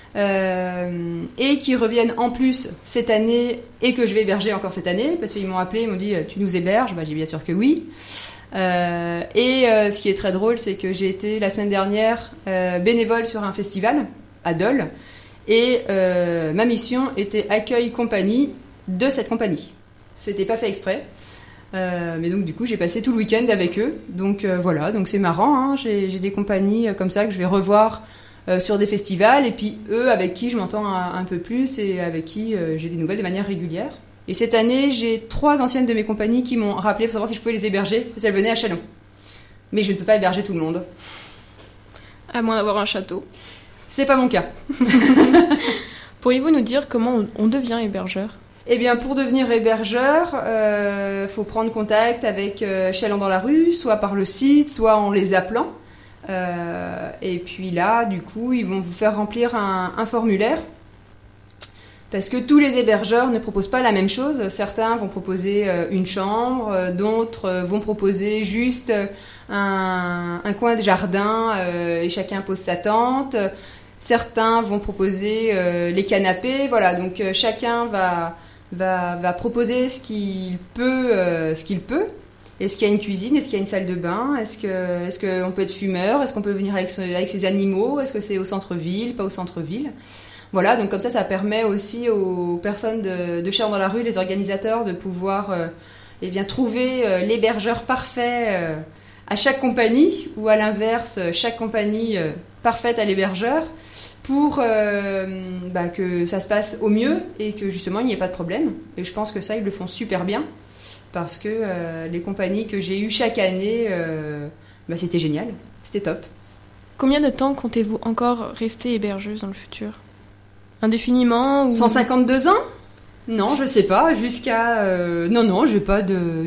Q: et qui reviennent en plus cette année et que je vais héberger encore cette année parce qu'ils m'ont appelé, ils m'ont dit tu nous héberges, j'ai bien sûr que oui. Ce qui est très drôle, c'est que j'ai été la semaine dernière bénévole sur un festival à Dole et ma mission était accueil compagnie de cette compagnie. C'était pas fait exprès, mais donc du coup j'ai passé tout le week-end avec eux, donc voilà, donc c'est marrant, j'ai des compagnies comme ça que je vais revoir sur des festivals, et puis eux avec qui je m'entends un peu plus et avec qui j'ai des nouvelles de manière régulière. Et cette année, j'ai 3 anciennes de mes compagnies qui m'ont rappelé pour savoir si je pouvais les héberger, parce qu'elles venaient à Chalon. Mais je ne peux pas héberger tout le monde.
C: À moins d'avoir un château.
Q: C'est pas mon cas.
C: Pourriez-vous nous dire comment on devient hébergeur ?
Q: Eh bien, pour devenir hébergeur, faut prendre contact avec Chaland dans la rue, soit par le site, soit en les appelant. Et puis là, du coup, ils vont vous faire remplir un formulaire. Parce que tous les hébergeurs ne proposent pas la même chose. Certains vont proposer une chambre, d'autres vont proposer juste un coin de jardin et chacun pose sa tente. Certains vont proposer les canapés. Voilà, donc chacun va proposer ce qu'il peut. Est-ce qu'il y a une cuisine? Est-ce qu'il y a une salle de bain? Est-ce qu'on peut être fumeur? Est-ce qu'on peut venir avec ses animaux? Est-ce que c'est au centre-ville, pas au centre-ville? Voilà, donc comme ça permet aussi aux personnes de Chaland dans la rue, les organisateurs, de pouvoir trouver l'hébergeur parfait à chaque compagnie, ou à l'inverse, chaque compagnie parfaite à l'hébergeur, pour que ça se passe au mieux et que justement il n'y ait pas de problème. Et je pense que ça, ils le font super bien, parce que les compagnies que j'ai eues chaque année, c'était génial, c'était top.
C: Combien de temps comptez-vous encore rester hébergeuse dans le futur? Indéfiniment ou...
Q: 152 ans? Non, je sais pas, jusqu'à... Non, j'ai pas de...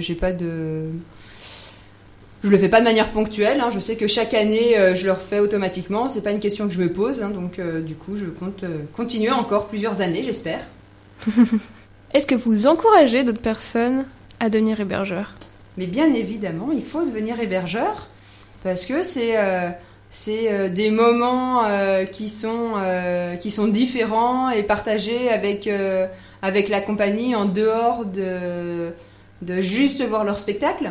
Q: Je le fais pas de manière ponctuelle, hein. Je sais que chaque année, je le refais automatiquement, c'est pas une question que je me pose, hein. Donc du coup, je compte continuer encore plusieurs années, j'espère.
C: Est-ce que vous encouragez d'autres personnes à devenir hébergeurs?
Q: Mais bien évidemment, il faut devenir hébergeur, parce que c'est des moments qui sont différents et partagés avec la compagnie en dehors de juste voir leur spectacle.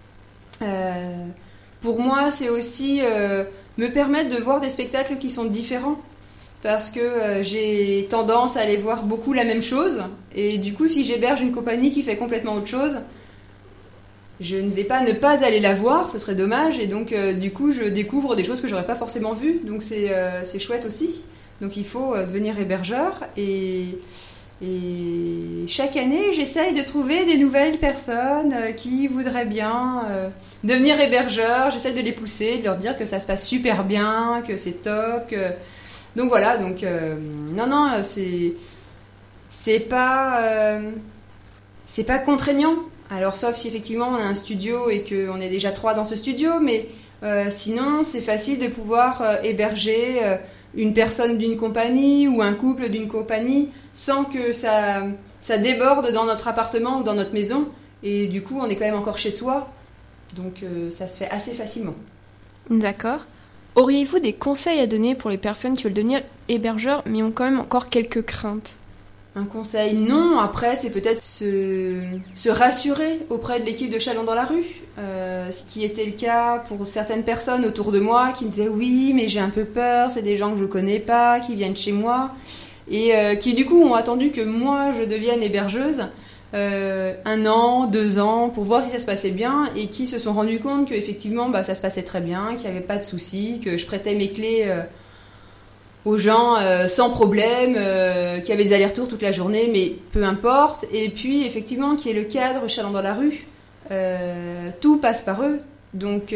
Q: Pour moi, c'est aussi me permettre de voir des spectacles qui sont différents, parce que j'ai tendance à aller voir beaucoup la même chose, et du coup, si j'héberge une compagnie qui fait complètement autre chose, je ne vais pas ne pas aller la voir, ce serait dommage, et donc du coup je découvre des choses que j'aurais pas forcément vues, donc c'est chouette aussi. Donc il faut devenir hébergeur, et chaque année j'essaye de trouver des nouvelles personnes qui voudraient bien devenir hébergeurs. J'essaie de les pousser, de leur dire que ça se passe super bien, que c'est top, donc voilà, donc non, c'est pas contraignant. Alors sauf si effectivement on a un studio et qu'on est déjà 3 dans ce studio, mais sinon c'est facile de pouvoir héberger une personne d'une compagnie ou un couple d'une compagnie sans que ça déborde dans notre appartement ou dans notre maison, et du coup on est quand même encore chez soi, donc ça se fait assez facilement.
C: D'accord. Auriez-vous des conseils à donner pour les personnes qui veulent devenir hébergeurs mais ont quand même encore quelques craintes?
Q: Un conseil, non. Après, c'est peut-être se rassurer auprès de l'équipe de Chaland dans la rue. Ce qui était le cas pour certaines personnes autour de moi qui me disaient « Oui, mais j'ai un peu peur, c'est des gens que je connais pas, qui viennent chez moi. » Et qui du coup ont attendu que moi je devienne hébergeuse 1 an, 2 ans, pour voir si ça se passait bien, et qui se sont rendus compte qu'effectivement ça se passait très bien, qu'il n'y avait pas de soucis, que je prêtais mes clés aux gens sans problème, qu'il y avait des allers-retours toute la journée, mais peu importe. Et puis effectivement qui est le cadre Chaland dans la rue, tout passe par eux, donc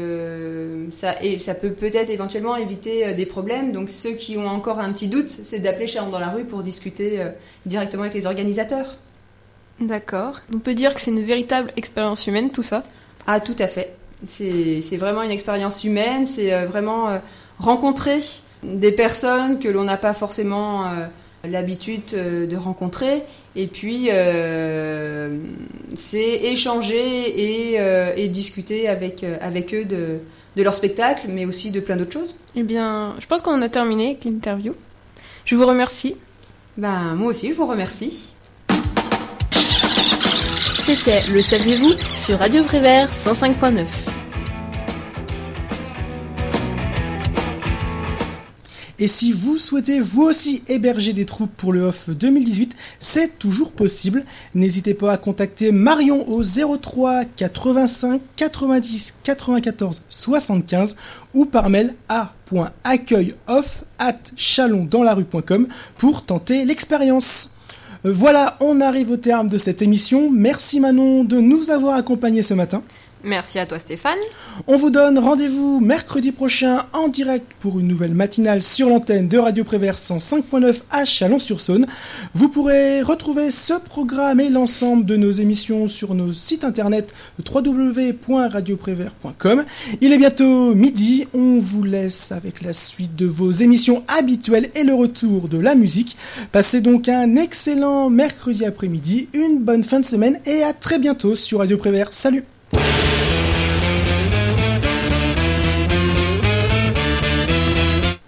Q: ça peut peut-être éventuellement éviter des problèmes. Donc ceux qui ont encore un petit doute, c'est d'appeler Chaland dans la rue pour discuter directement avec les organisateurs.
C: D'accord. On peut dire que c'est une véritable expérience humaine, tout ça?
Q: Ah, tout à fait. C'est vraiment une expérience humaine, c'est vraiment rencontrer des personnes que l'on n'a pas forcément l'habitude de rencontrer, et puis c'est échanger et discuter avec eux de leur spectacle, mais aussi de plein d'autres choses.
C: Eh bien, je pense qu'on en a terminé avec l'interview. Je vous remercie.
Q: Moi aussi, je vous remercie.
C: C'était Le Saviez-vous sur Radio Prévert 105.9.
B: Et si vous souhaitez vous aussi héberger des troupes pour le OFF 2018, c'est toujours possible. N'hésitez pas à contacter Marion au 03 85 90 94 75 ou par mail a.accueil-off@chalondanslarue.com pour tenter l'expérience. Voilà, on arrive au terme de cette émission. Merci Manon de nous avoir accompagnés ce matin.
C: Merci à toi Stéphane.
B: On vous donne rendez-vous mercredi prochain en direct pour une nouvelle matinale sur l'antenne de Radio Prévert 105.9 à Chalon-sur-Saône. Vous pourrez retrouver ce programme et l'ensemble de nos émissions sur nos sites internet www.radioprévert.com. Il est bientôt midi, on vous laisse avec la suite de vos émissions habituelles et le retour de la musique. Passez donc un excellent mercredi après-midi, une bonne fin de semaine et à très bientôt sur Radio Prévert. Salut!